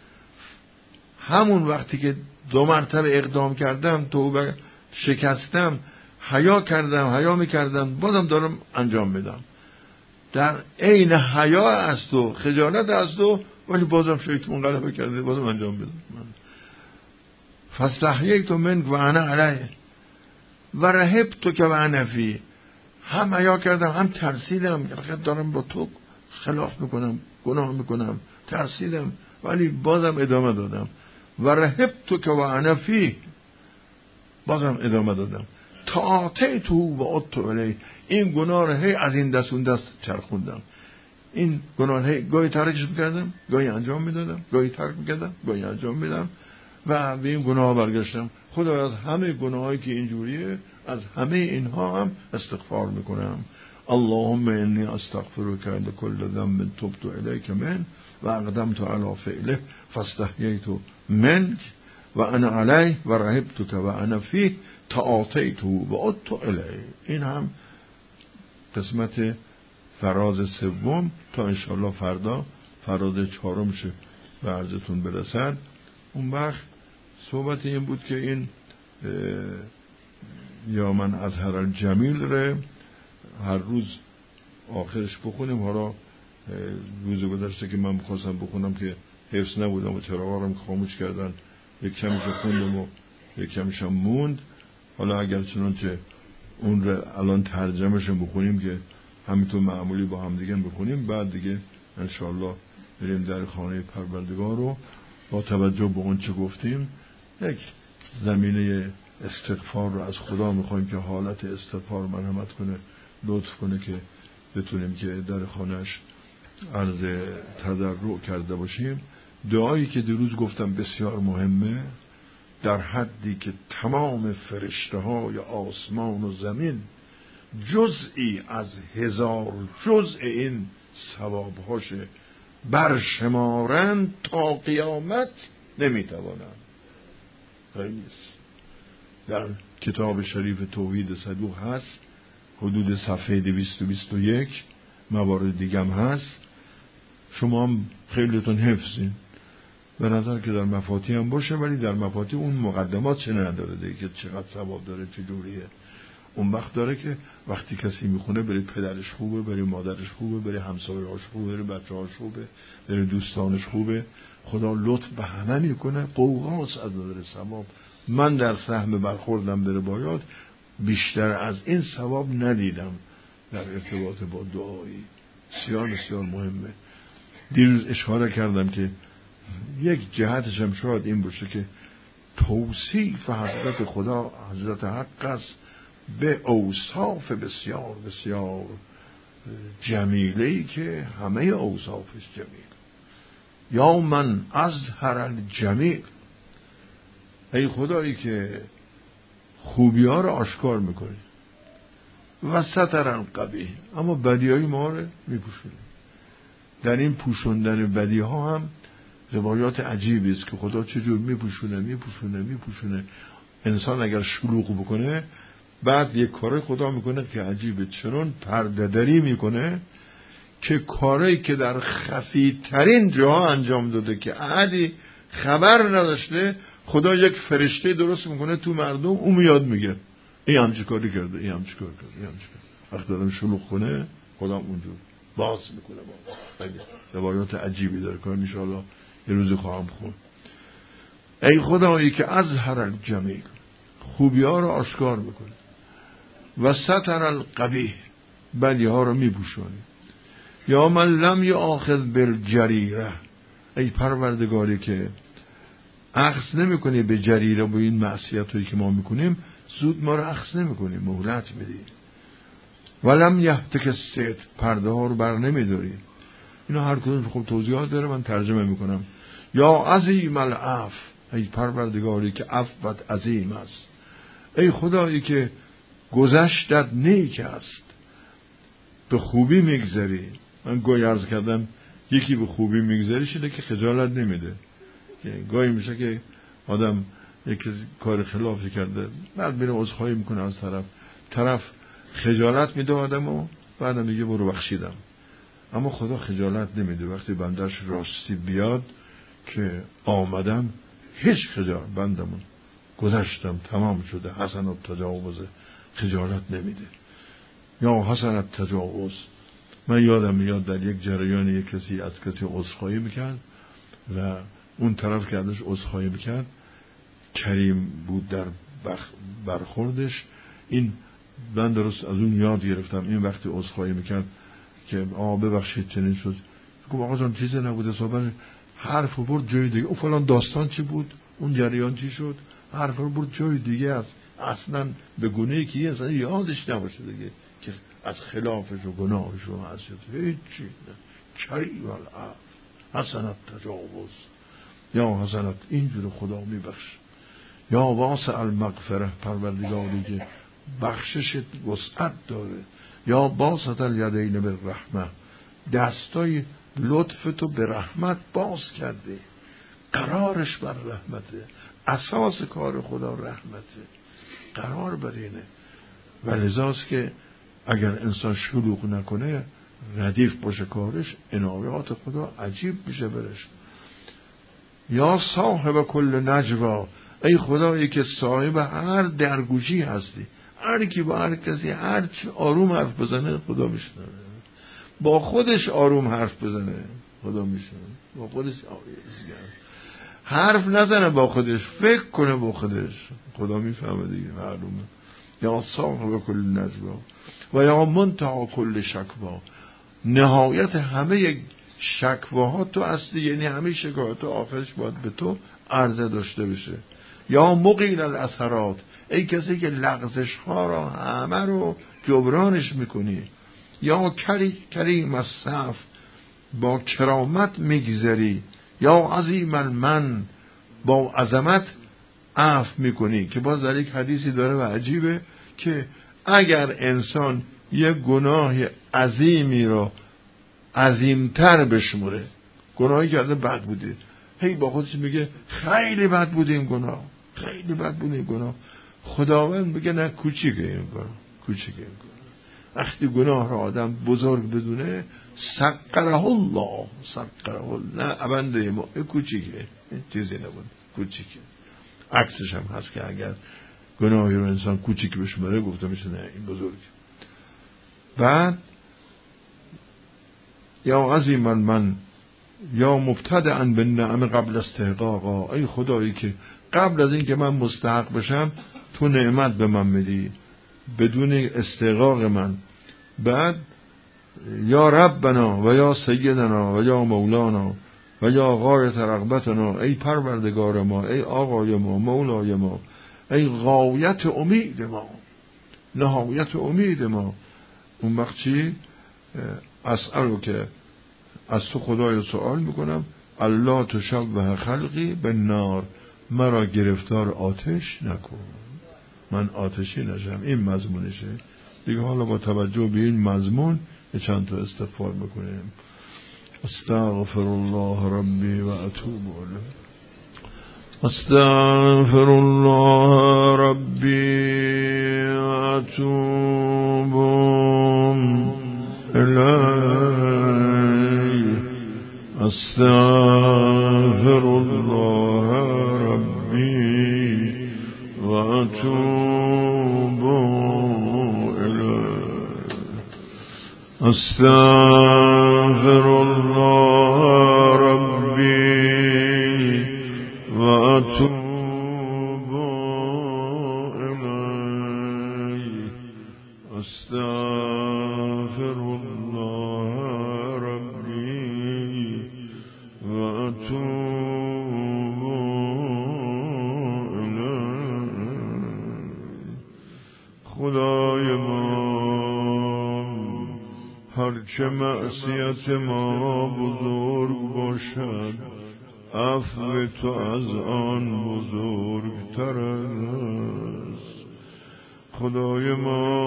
همون وقتی که 2 مرتبه اقدام کردم توبه شکستم حیا میکردم بازم دارم انجام میدم. در عین حیا از تو خجالت از تو ولی بازم شیطان غلبه کرده بازم انجام میدم. فاستحییت منک و انا علیه و رهبتک و انا فیه هم حیا کردم هم ترسیدم دارم با تو خلاف میکنم گناه میکنم ترسیدم ولی بازم ادامه دادم و رهبتک و انا فیه بازم ادامه دادم تا آتیته و عدت الیه این گناه رو هی از این دست اون دست چرخوندم. این گناه هی گاهی ترکش میکردم گاهی انجام میدادم گاهی ترک میکردم گاهی انجام میدم و به این گناه برگشتم. خدا از همه گناهایی که اینجوریه از همه اینها هم استغفار میکنم. اللهم انی استغفرک لکل ذنب تبت الیک من و اقدمت علی فعله فاستحییت منک و انا علیه و رهبتک و انا فیه تا آتیته و عدت الیه. این هم قسمت فراز سوم تا انشاءالله فردا فراز 4 شه به عرضتون برسد. اون وقت صحبت این بود که این یا من اظهر الجمیل ره هر روز آخرش بخونیم. حالا روز گذشته که من بخواستم بخونم که حفظ نبودم و چراغا رو خاموش کردن یک کمیش خوندم و یک کمیش هم موند. حالا اگر چنانچه اون رو الان ترجمهش بخونیم که همینطور معمولی با هم دیگه بخونیم بعد دیگه انشاءالله بریم در خانه پروردگار رو با توجه به اون چه گفتیم یک زمینه استغفار رو از خدا میخوایم که حالت استغفار مرحمت کنه لطف کنه که بتونیم که در خانهش عرض تضرع کرده باشیم. دعایی که دیروز گفتم بسیار مهمه در حدی که تمام فرشته های آسمان و زمین جزئی از 1000 جزء این ثوابهاش برشمارند تا قیامت نمیتوانند. در کتاب شریف توحید صدوق هست حدود صفحه 221 موارد دیگه هم هست. شما هم خیلیتون حفظین به نظر که در مفاتیح هم باشه ولی در مفاتیح اون مقدمات چه نداره دیگه که چقدر ثواب داره چه جوریه. اون وقت داره که وقتی کسی میخونه بری پدرش خوبه بری مادرش خوبه بری همسایه‌هاش خوبه بری بچه‌هاش خوبه بری دوستانش خوبه. خدا لطف به همه میکنه قوقاس از نظر ثواب. من در سهم برخوردم به روایات بیشتر از این ثواب ندیدم در ارتباط با دعایی. بسیار بسیار مهمه. دیروز اشاره کردم که یک جهتش هم شاید این باشه که توصیف حضرت خدا حضرت حق است به اوصاف بسیار بسیار جمیله‌ای که همه اوصافش جمیل. یا من اظهر الجمیل ای خدایی که خوبی ها رو آشکار میکنی و ستر القبیح اما بدی های ما رو میپوشونی. در این پوشوندن بدی ها هم روایات عجیبی است که خدا چجور میپوشونه. انسان اگر شلوغ بکنه بعد یک کار خدا میکنه که عجیبه چنون پرده دری میکنه که کاری که در خفی ترین جاها انجام داده که احدی خبر نداشته خدا یک فرشته درست میکنه تو مردم اون میاد میگه این همچی کاری کرده این همچی کار کرده. وقتی دارم شلوغ کنه خدا اونجور باز میکنه. خیلی روایات عجیبی داره که انشاءالله یه روزی خواهم خون. ای خدایی که اظهر الجمیل خوبی ها رو آشکار میکنه و ستر القبیح بدی ها رو میپوشونی. یا من لم یاخذ بالجریره ای پروردگاری که اخذ نمیکنی به جریره و این معصیتایی که ما میکنیم، زود ما رو اخذ نمیکنی، مهلت میدی. ولم یهتک الست، پرده ها رو بر نمیداری. اینا هر کدوم خب توضیحات داره، من ترجمه میکنم. یا عظیم العفو، ای پروردگاری که عفوت عظیم است، ای خدایی که گذشتت نیک است، به خوبی میگذری. من گاهی عرض کردم یکی به خوبی میگذری شده که خجالت نمیده. گاهی میشه که آدم یک کار خلافی کرده، بعد میره عذرخواهی میکنه از طرف خجالت میده آدمو، بعدم میگه برو بخشیدم. اما خدا خجالت نمیده. وقتی بندش راستی بیاد که آمدم، هیچ خجالت، بندمون گذشتم تمام شده، حسن التجاوز، خجالت نمیده. یا حسن التجاوز. من یادم میاد در یک جریان یک کسی از کسی عذرخواهی میکرد و اون طرف که ازش عذرخواهی میکرد کریم بود در برخوردش. این من درست از اون یاد گرفتم، این وقتی عذرخواهی میکرد که ببخشید چنین شد، گفت آقا جان چیزی نبوده، صحبت حرف رو برد جای دیگه، او فلان داستان چی بود، اون جریان چی شد، حرف رو برد جای دیگه است، اصلا به گناهی که اصلا یادش نباشه دیگه که از خلافش و گناهش و معصیتش هیچی نه. کریم العفو حسن التجاوز، یا حسنت، اینجور خدا میبخش. یا واسع المغفره، پروردگاری که بخششت وسعت داره. یا باسط الیدین بالرحمه، دستای لطف تو به رحمت باز کرده، قرارش بر رحمته، اساس کار خدا رحمته، قرار بر اینه. و لذاست که اگر انسان شلوغ نکنه، ردیف باشه کارش، عنایات خدا عجیب میشه برش. یا صاحب کل نجوا، ای خدایی که صاحب هر درگوشی هستی، هر کی با هر کسی هر چی آروم حرف بزنه خدا میشنوه، با خودش آروم حرف بزنه خدا میشنوه، با خودش حرف نزنه با خودش، فکر کنه با خودش، خدا میفهمه دیگه، معلومه. یا صاحب کل نجوا و یا منتهی کل شکوا، نهایت همه شکواها تو هستی، یعنی همه شکایات آخرش باید به تو عرضه داشته بشه. یا مقیل الاثرات، ای کسی که لغزش ها را همه رو جبرانش میکنی. یا کریم الصف، با کرامت میگذری. یا عظیم المن، با عظمت عفو میکنی. که باز در یک حدیثی داره و عجیبه که اگر انسان یک گناه عظیمی را عظیمتر بشموره، گناهی کرده بد بوده، هی با خودش میگه خیلی بد بوده این گناه، خیلی بد بوده این گناه، خداوند میگه نه کوچیکه این گناه، کوچیکه این گناه. وقتی گناه را آدم بزرگ بدونه، سقره الله، سقره الله، نه ابنده ما، کوچیکه، چیزی نبود، کوچیکه. عکسش هم هست که اگر گناهی رو انسان کوچیک بشماره، گفته میشه نه این بزرگ. بعد یا عظیم من، یا مبتدعا بالنعم قبل استحقاقا، ای خدایی که قبل از این که من مستحق بشم تو نعمت به من میدی بدون استحقاق من. بعد یا ربنا و یا سیدنا و یا مولانا و یا غایت رغبتنا، ای پروردگار ما، ای آقای ما، مولای ما، ای غایت امید ما، نهایت امید ما. اون وقت چی؟ اسألو که از تو خدای سوال میکنم، الله تشبه خلقی به نار، مرا گرفتار آتش نکن، من آتشی نشم. این مضمونشه دیگه. حالا با توجه به این مضمون چند تا استغفار بکنیم. استغفر الله ربی و اتوب الیه. استغفر الله ربی و اتوب الیه. استغفر الله ربی و اتوب الیه. استغفر الله ربی و اتوب الیه. استغفر الله ربی و اتوب هرچه معصیت ما بزرگ باشد عفو تو از آن بزرگتر است. خدای ما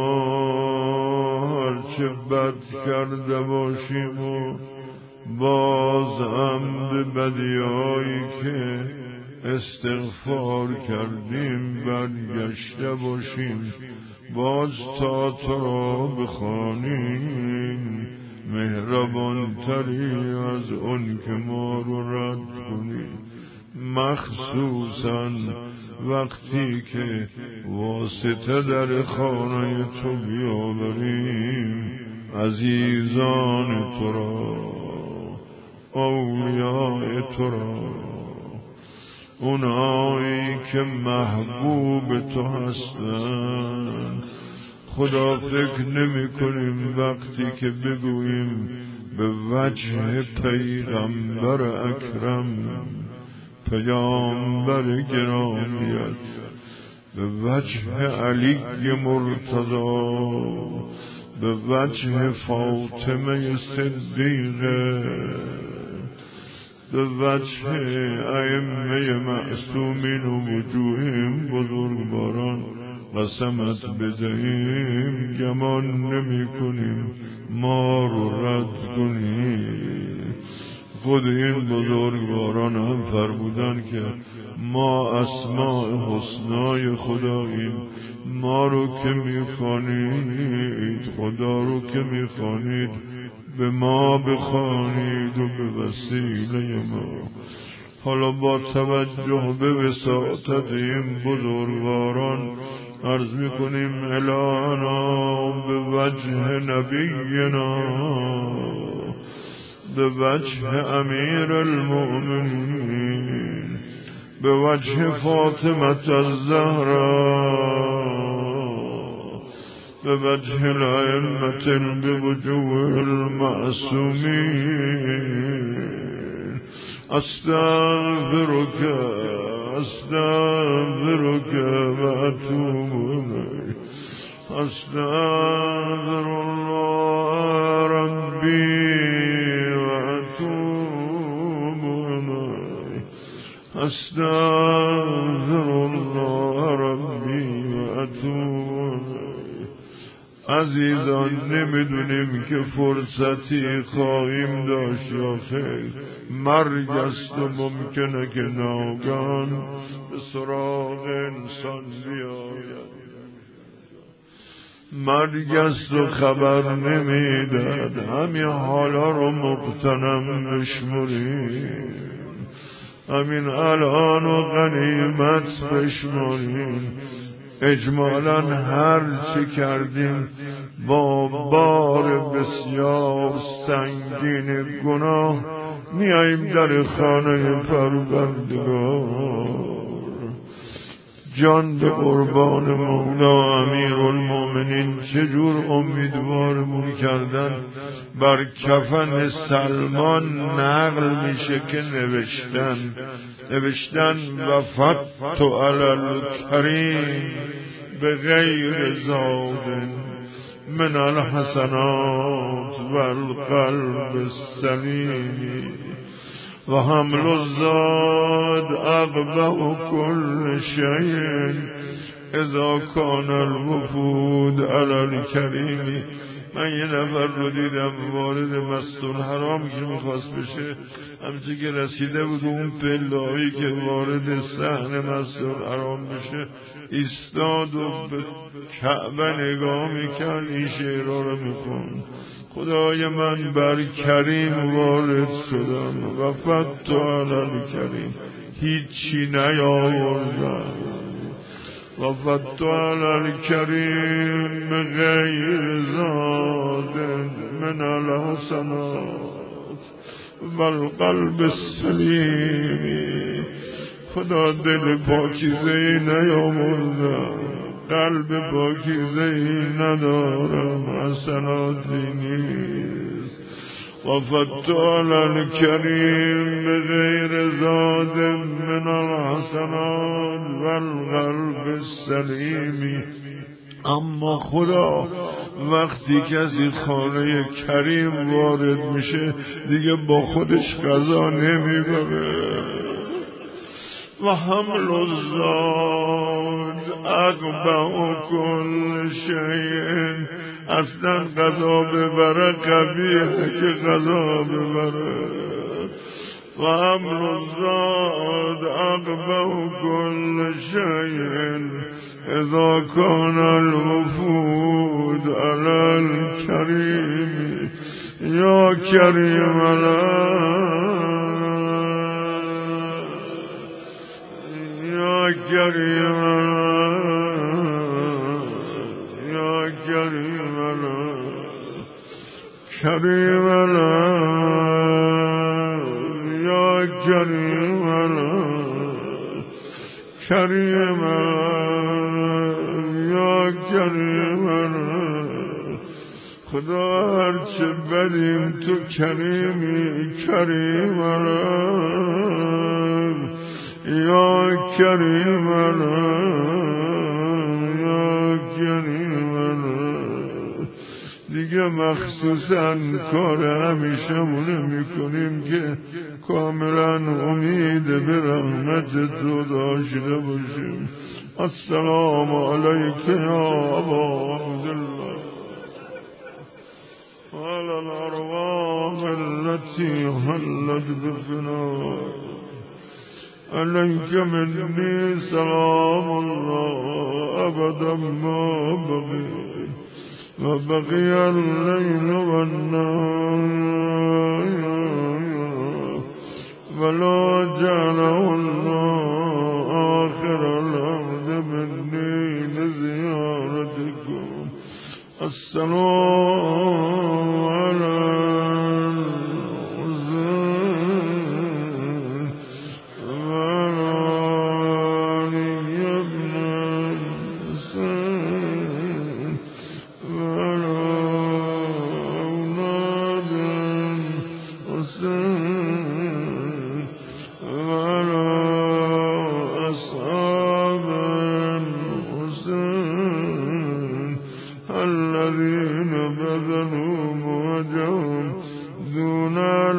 هرچه بد کرده باشیم و باز هم به بدیایی که استغفار کردیم برگشته باشیم باز تا تو را بخوانیم مهربان تری از اون که ما رو رد کنی، مخصوصا وقتی که واسطه در خانه تو بیاوریم عزیزان تو را، اولیاء تو را، اونایی که محبوب تو هستند. خدا فکر نمی کنیم وقتی که بگوییم به وجه پیغمبر اکرم، پیامبر گرامیت، به وجه علی مرتضی، به وجه فاطمه صدیقه، به وجه ائمه معصومین و وجوههم بزرگواران قسمت بدهیم گمان نمی کنیم ما رو رد کنیم. خود این بزرگواران هم فرمودن که ما اسماء حسنای خداییم، ما رو که میخوانید، خدا رو که میخوانید به ما بخوانید و به وسیله ما. حالا با توجه به وساطت این بزرگواران عرض میکنیم الهنا به وجه نبینا، به وجه امیر المؤمنین، به وجه فاطمه الزهرا، به وجه الائمة بوجوه المعصومین استغفرك استغفرك واتوب اليك، استغفر الله ربي واتوب اليك، استغفر الله ربي واتوب اليك. عزیزان نمیدونیم که فرصتی خواهیم داشت یا خیر، مرگ است و ممکنه که ناگهان به سراغ انسان بیاید. مرگ است و خبر نمیداد. همین حالا رو مقتنم بشمریم، همین الان و غنیمت بشمریم. اجمالا هر چی کردیم با بار بسیار سنگین گناه میاییم در خانه پروردگار. جان به قربان مولا امیرالمومنین چجور امیدوارمون کردن. بر کفن سلمان نقل میشه که نوشتن وفات علی الکریم به غیر زاد من الحسنات والقلب السلیم و حمل الزاد اقبح کل شیء اذا کان الوفود علی الکریم. من یه نفر رو دیدم وارد مسجد الحرام که میخواست بشه، همچه که رسیده بود اون پله‌ای که وارد صحن مسجد الحرام بشه ایستاد و به کعبه نگاه میکرد، این شعرها رو میخوند: خدای من بر کریم وارد شدم وفات علی الکریم، هیچی نیاوردم. وفات علی الکریم غیر زاد من الحسنات والقلب السلیم. خدا دل پاکیزه‌ای نیاوردم، قلب پاکیزه‌ای ندارم، حسناتی نیست. وفات علی الکریم بغیر زاد من الحسنات والقلب السلیم. اما خدا وقتی کسی خانه کریم وارد میشه دیگه با خودش غذا نمیبره. و حمل الزاد اقبع کل شیء، اصلا غذا ببره قبیحه که غذا ببره. و حمل الزاد اقبع کل شیء اذا کان الوفود علی الکریم یا کریم یا کریم یا کریم کریم یا کریم کریم یا کریم. خدا هرچه بدیم تو کریمی کریم یا کریم یا کریم. دیگه مخصوصا کار همیشمونه میکنیم که کاملا امید به رحمت تو داشته باشیم. السلام علیک یا ابا عبدالله و علی الارواح التي حلت بفناء. علیک منی سلام الله ابدا ما بقی و بقی اللیل و النهار ولا جعله الله آخر الأرض مني لزيارتكم. السلام على الحسين وعلى علي بن الحسين وعلى أولاد الحسين وعلى أصحاب الحسين الذين بذلوا موجهم دون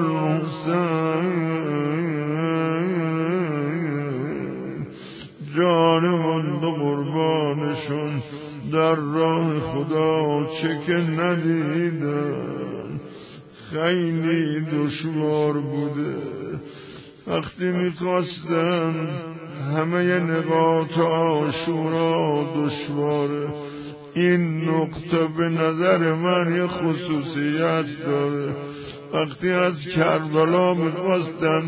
الحسين. جانمون به قربانشون در راه خدا چه که ندیدن. خیلی دشوار بوده. وقتی میخواستن همه نقاط عاشورا دشواره. این نقطه به نظر من یه خصوصیت داره. وقتی از کربلا میخواستن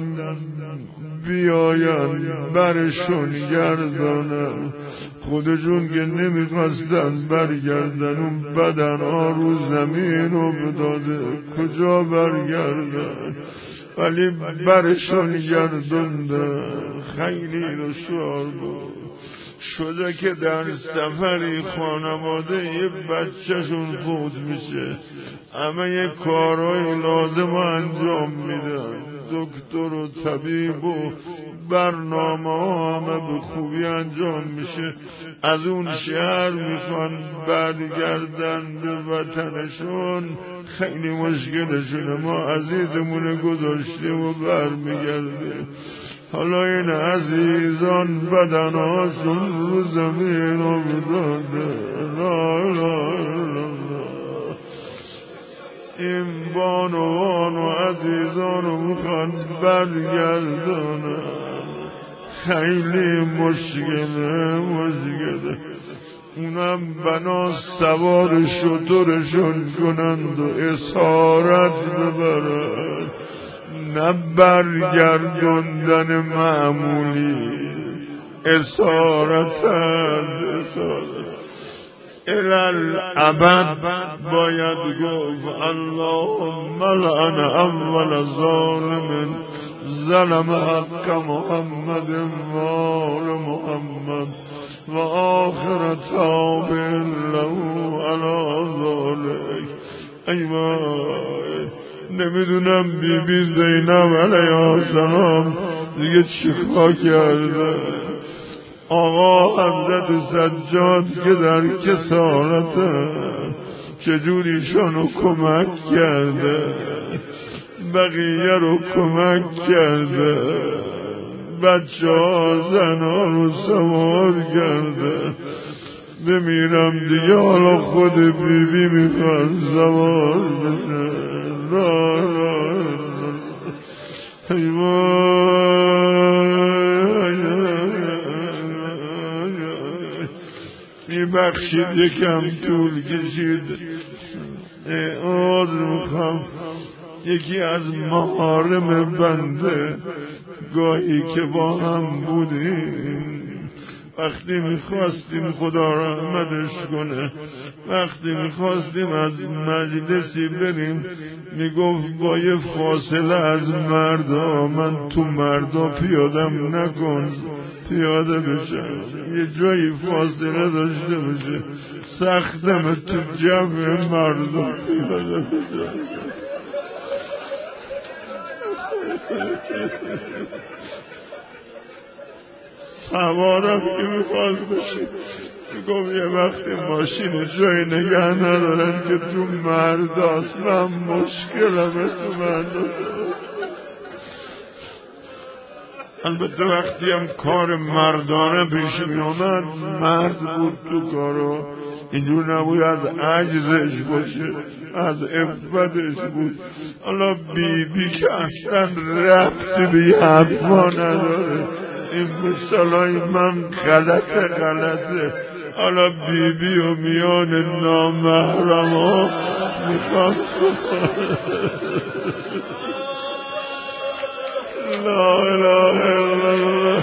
بیاین برشون گردانن، خودشون که نمیخواستن برگردن، اون بدن ها رو زمین رو بداده کجا برگردن، ولی برشون گردوندن. خیلی دشوار بود. شده که در سفری خانواده یه بچهشون فوت میشه، همه کارهای لازم انجام میدن، دکتر و طبیب و برنامه همه به خوبی انجام میشه. از اون شهر میخوان برگردن به وطنشون، خیلی مشکلشونه. ما عزیزمونه گذاشتیم و برمیگردیم. حالا این عزیزان بدنهاشون رو زمین رو بداده. لا لا لا. این بانوان و عزیزان رو میخوان برگردانن. خیلی مشکله. اونم بنا سوار شترشون کنند و اسارت ببرن، نه برگردوندن معمولی. اسارت الالعبد باید گفت اللهم لعن اول ظالم ظلم حق محمد و آل محمد و آخر تاب له علی ذلک. ای وای، نمیدونم بی زینب علیه السلام دیگه چیکار کرده. آقا حضرت سجاد که در کسالت چجوریشانو کمک کرده، بقیه رو کمک کرده، بچه ها زنان رو سوار کرده. بمیرم دیگه حالا خود بیبی میخواد سوار بشه. میبخشید یکم طول کشید. عذر میخوام. یکی از محارم بنده گاهی که با هم بودیم، وقتی میخواستیم خدا رحمتش کنه، وقتی میخواستیم از مجلسی بریم میگفت با یه فاصله از مردا، من تو مردا پیادم نکن، پیاده بشم، یه جایی فاصله داشته باشه، سختم تو جمع مردا پیاده بشم. سوارم که میخواست بشی گفت یه وقتی ماشین جای نگه ندارن که تو مرداست، من مشکلم تو مرداست. البته وقتی هم کار مردانه پیش می آمد، مرد بود تو کارو، اینجور نبود از عجزش باشه، از عفتش بود. حالا بی که اصلا ربطی به حرفا نداره، این مثالای من غلطه. حالا بی و میان نامحرم ها میخوام لا اله الا الله.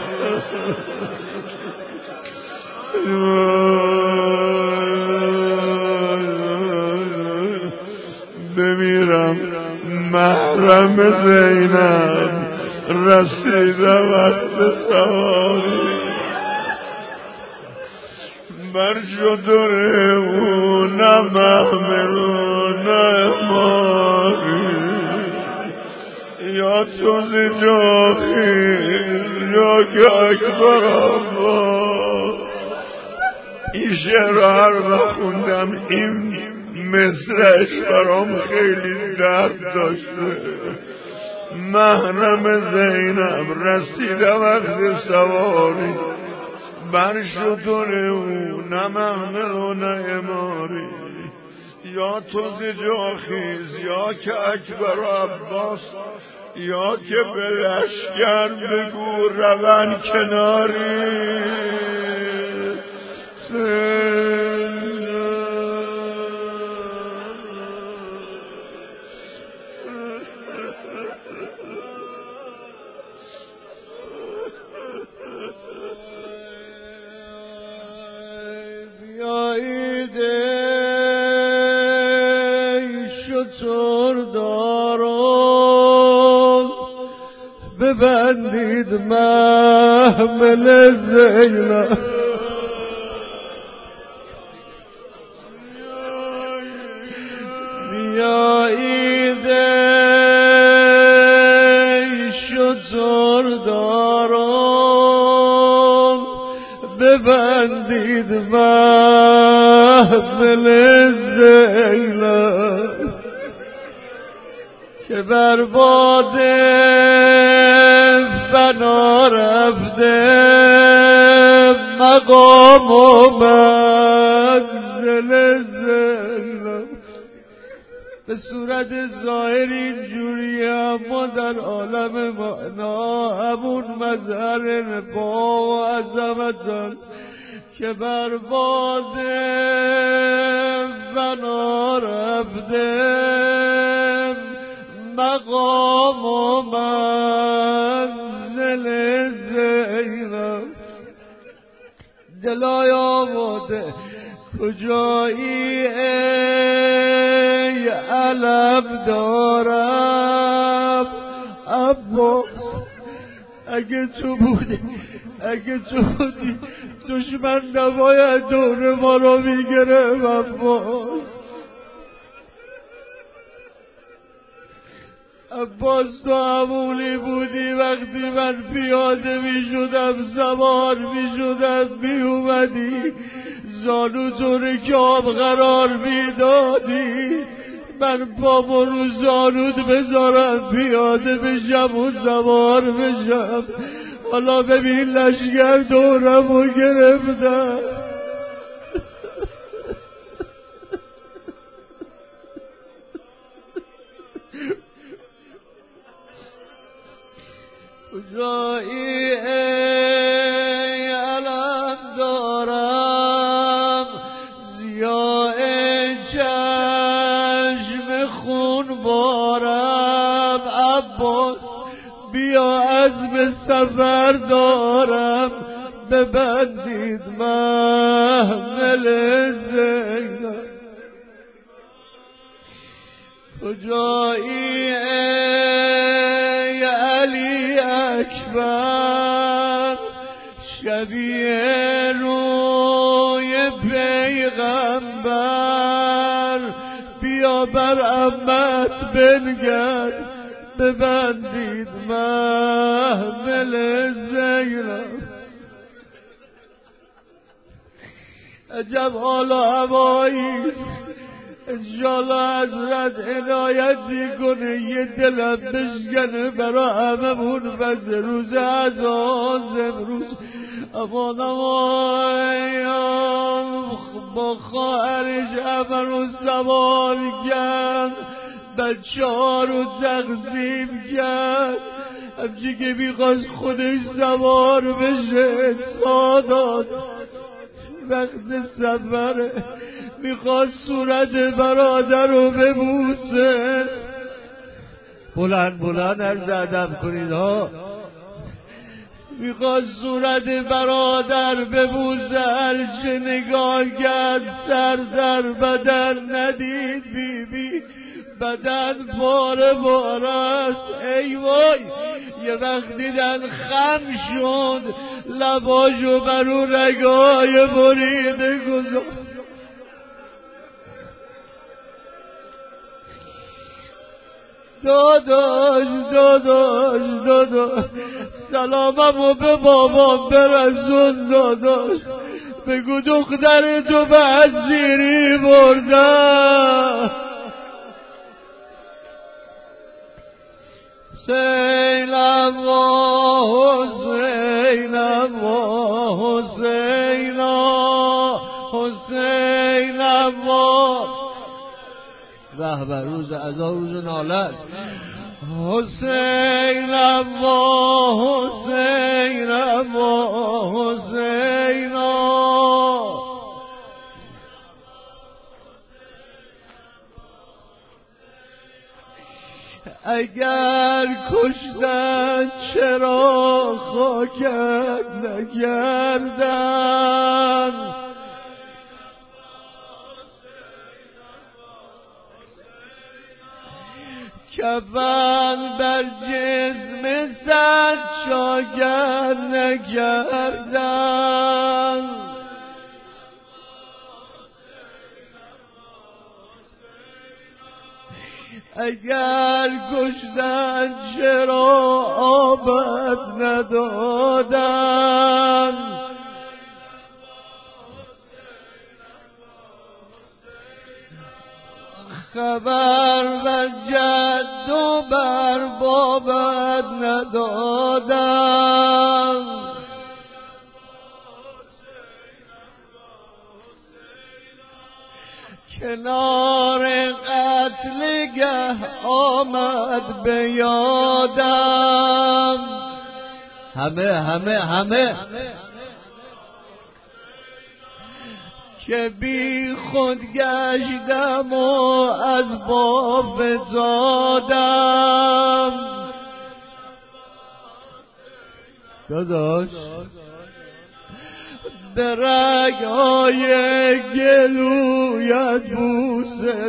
بمیرم محرم زینب رسیده وقت سواری، بر شدره او نه محمل و نه ماری، یا تو زجاخی یا که اکبر آبا. این شعر هر بخوندم این مصرعش برام خیلی درد داشته. محرم زینب رسیده وقت سواری، بر شتر او نه محمل و نه اماری، یا تو زجاخیز یا که اکبر و عباس، یا که به لشکر بگو روان کناری. ببندید محمل زینب، بیایید ای شترداران، ببندید محمل زینب که بر باده بنا رفته مقام و منزل زینب. به صورت ظاهر اینجوری، اما در عالم معنا همون مظهر با و عظمتن که بر باده بنا رفته مقام و منزل زینب. دلای آماده کجایی ای علم دارم عباس، اگه تو بودی دشمن نباید دور ما رو میگرم عباس. عباس تو همونی بودی وقتی من پیاده می شدم سوار می شدم می اومدی زانو تو رکاب قرار میدادی من پامو رو زانود بذارم پیاده بشم و سوار بشم. حالا ببین لشگر دورمو گرفتن. کجایی ای علم دارم ضیاء چشم خون بارم عباس بیا عزم سفر دارم ببندید محمل زینب. کجایی ای علی اکبر شبیه روی پیغمبر بیا بر عمت بنگر ببندید محمل زینب. عجب حال و هوایی انشالله حضرت عنایتی کنه یه دلم بشکنه برا هممون بس روز عزاز امروز. امان با خواهرش همه رو سوار کرد بچه ها رو تقسیم کرد همچی که میخواست خودش سوار بشه سادات وقت سفره میخواست صورت برادر رو ببوسه. بلند بلند عرض ادب کنید ها. میخواست صورت برادر ببوسه هرچه نگاه کرد سر در بدن ندید بی بدن باره باره است. ای وای یه وقت دیدن خم شد لباشو برو رگای بریده گذاشت. داداش سلاممو به بابام برسون داداش بگو دختر تو به اسیری بردن. حسینم و حسینم و حسینم و رهبر روز عزا روز نالت حسینم و حسینم و حسینم. اگر کشتن چرا خاکت نکردن کفن بر جسم سر شاگرد نکردن. اگر کشتن چرا آبت ندادن خبر بر جد و بر بابت ندادن. کنار قتلگه آمد به یادم همه که بی خود گشتم و از باب زادم. داداش به رگ‌های گلویت بوسه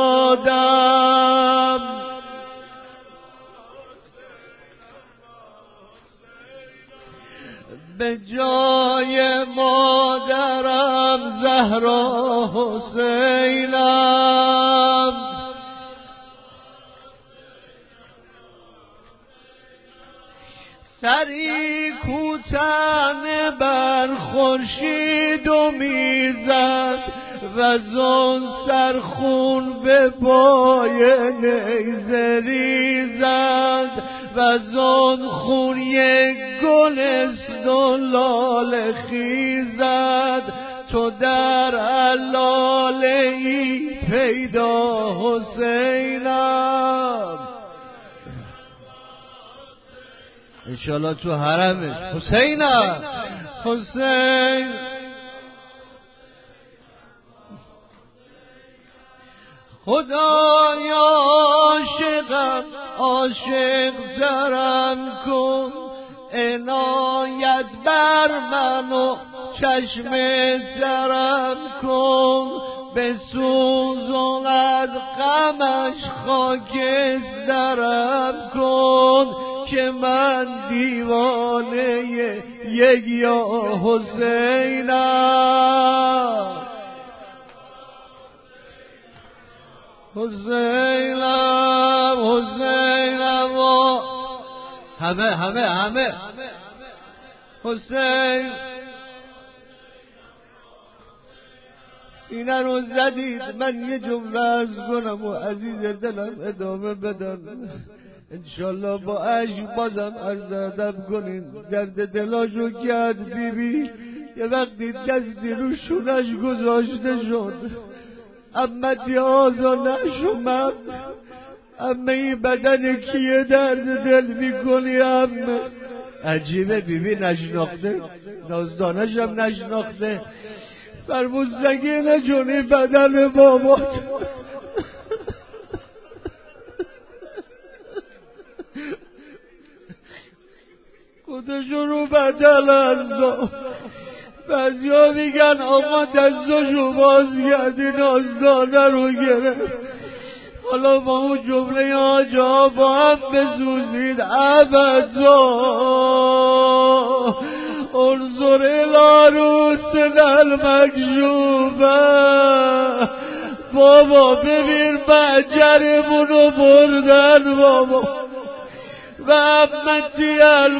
دادم به جای مادرم زهرا حسینم. سری کوتن بر خورشید و میزد و زون سرخون به پای نیزه ریزد و زون خون یک گلست و لاله خیزد تو در علاله ای پیدا حسینم انشالله تو حرمش حسینم حسین خدایا عاشقم عاشق ترم کن عنایت بر من و چشم ترم کن بسوز و از غمش خاکسترم کن که من دیوانه یکیا حسینم حسینم حسینم همه حسین سینه رو زدید من یه جمله از کنم و عزیز دلم ادامه بدم انشالله با عشق بازم عرض ادب کنین درد دلاشو کرد بیبی یه وقتی دستی رو شونش گذاشته شد امتی آزا نشومم اما این بدن کیه درد دل میکنی امه عجیبه بیبی نشناخته نازدانش هم نشناخته فرمود سگینه جونی بدن بابات خودشو رو بدل انداخت بعضی ها میگن آقا دستاشو باز کردی نازدانه رو گرفت حالا با اون جمله آجا با هم بسوزید ابدا انظر العروس المکشوفه بابا ببین بجرمونو بردن بابا و امتی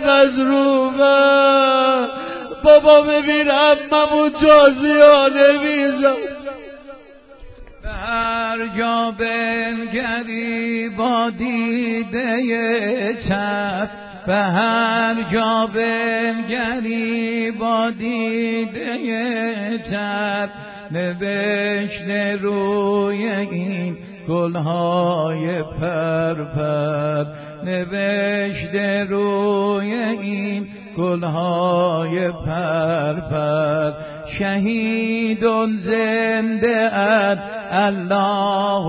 المظلومه بابا ببین اممو تازیانه میزم به هر جا بنگری با دیده چپ به هر جا بنگری با دیده چپ نوشته روی این گلهای پرپر نوشته روی این گلهای پرپر شهیدون زنده اد الله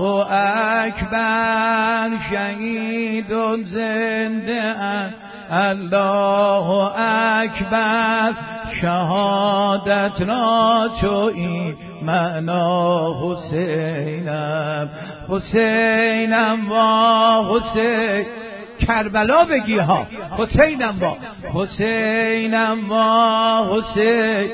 اکبر شهیدون زنده اد الله اکبر شهادت را چو این معنا حسینم حسینم و حسین کربلا بگی ها حسینم با حسینم و حسین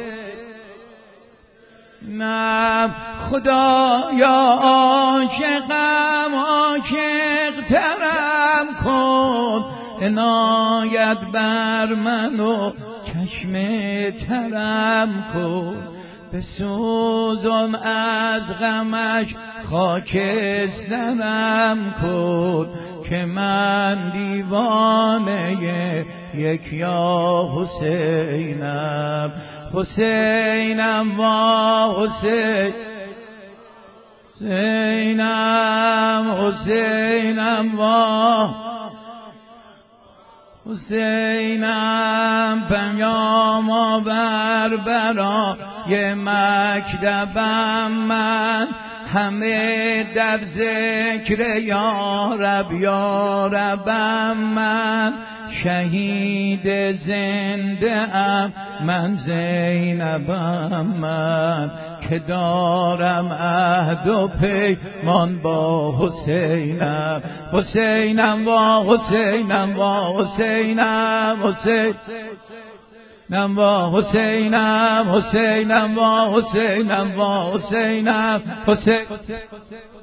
نه خدایا عاشقم عاشق ترم کن عنایت بر من و چشم ترم کن بسوزم از غمش خاکسترم کن که من دیوانه یکیا حسینم حسینم و حسین حسینم حسینم و حسینم پیام آور برای مکتبم من همه در ذکر یا ربم من شهید زنده ام من زینبم من که دارم عهد و پیمان با حسینم حسینم و حسینم و حسینم حسینم و حسینم حسینم و حسینم و حسینم حسین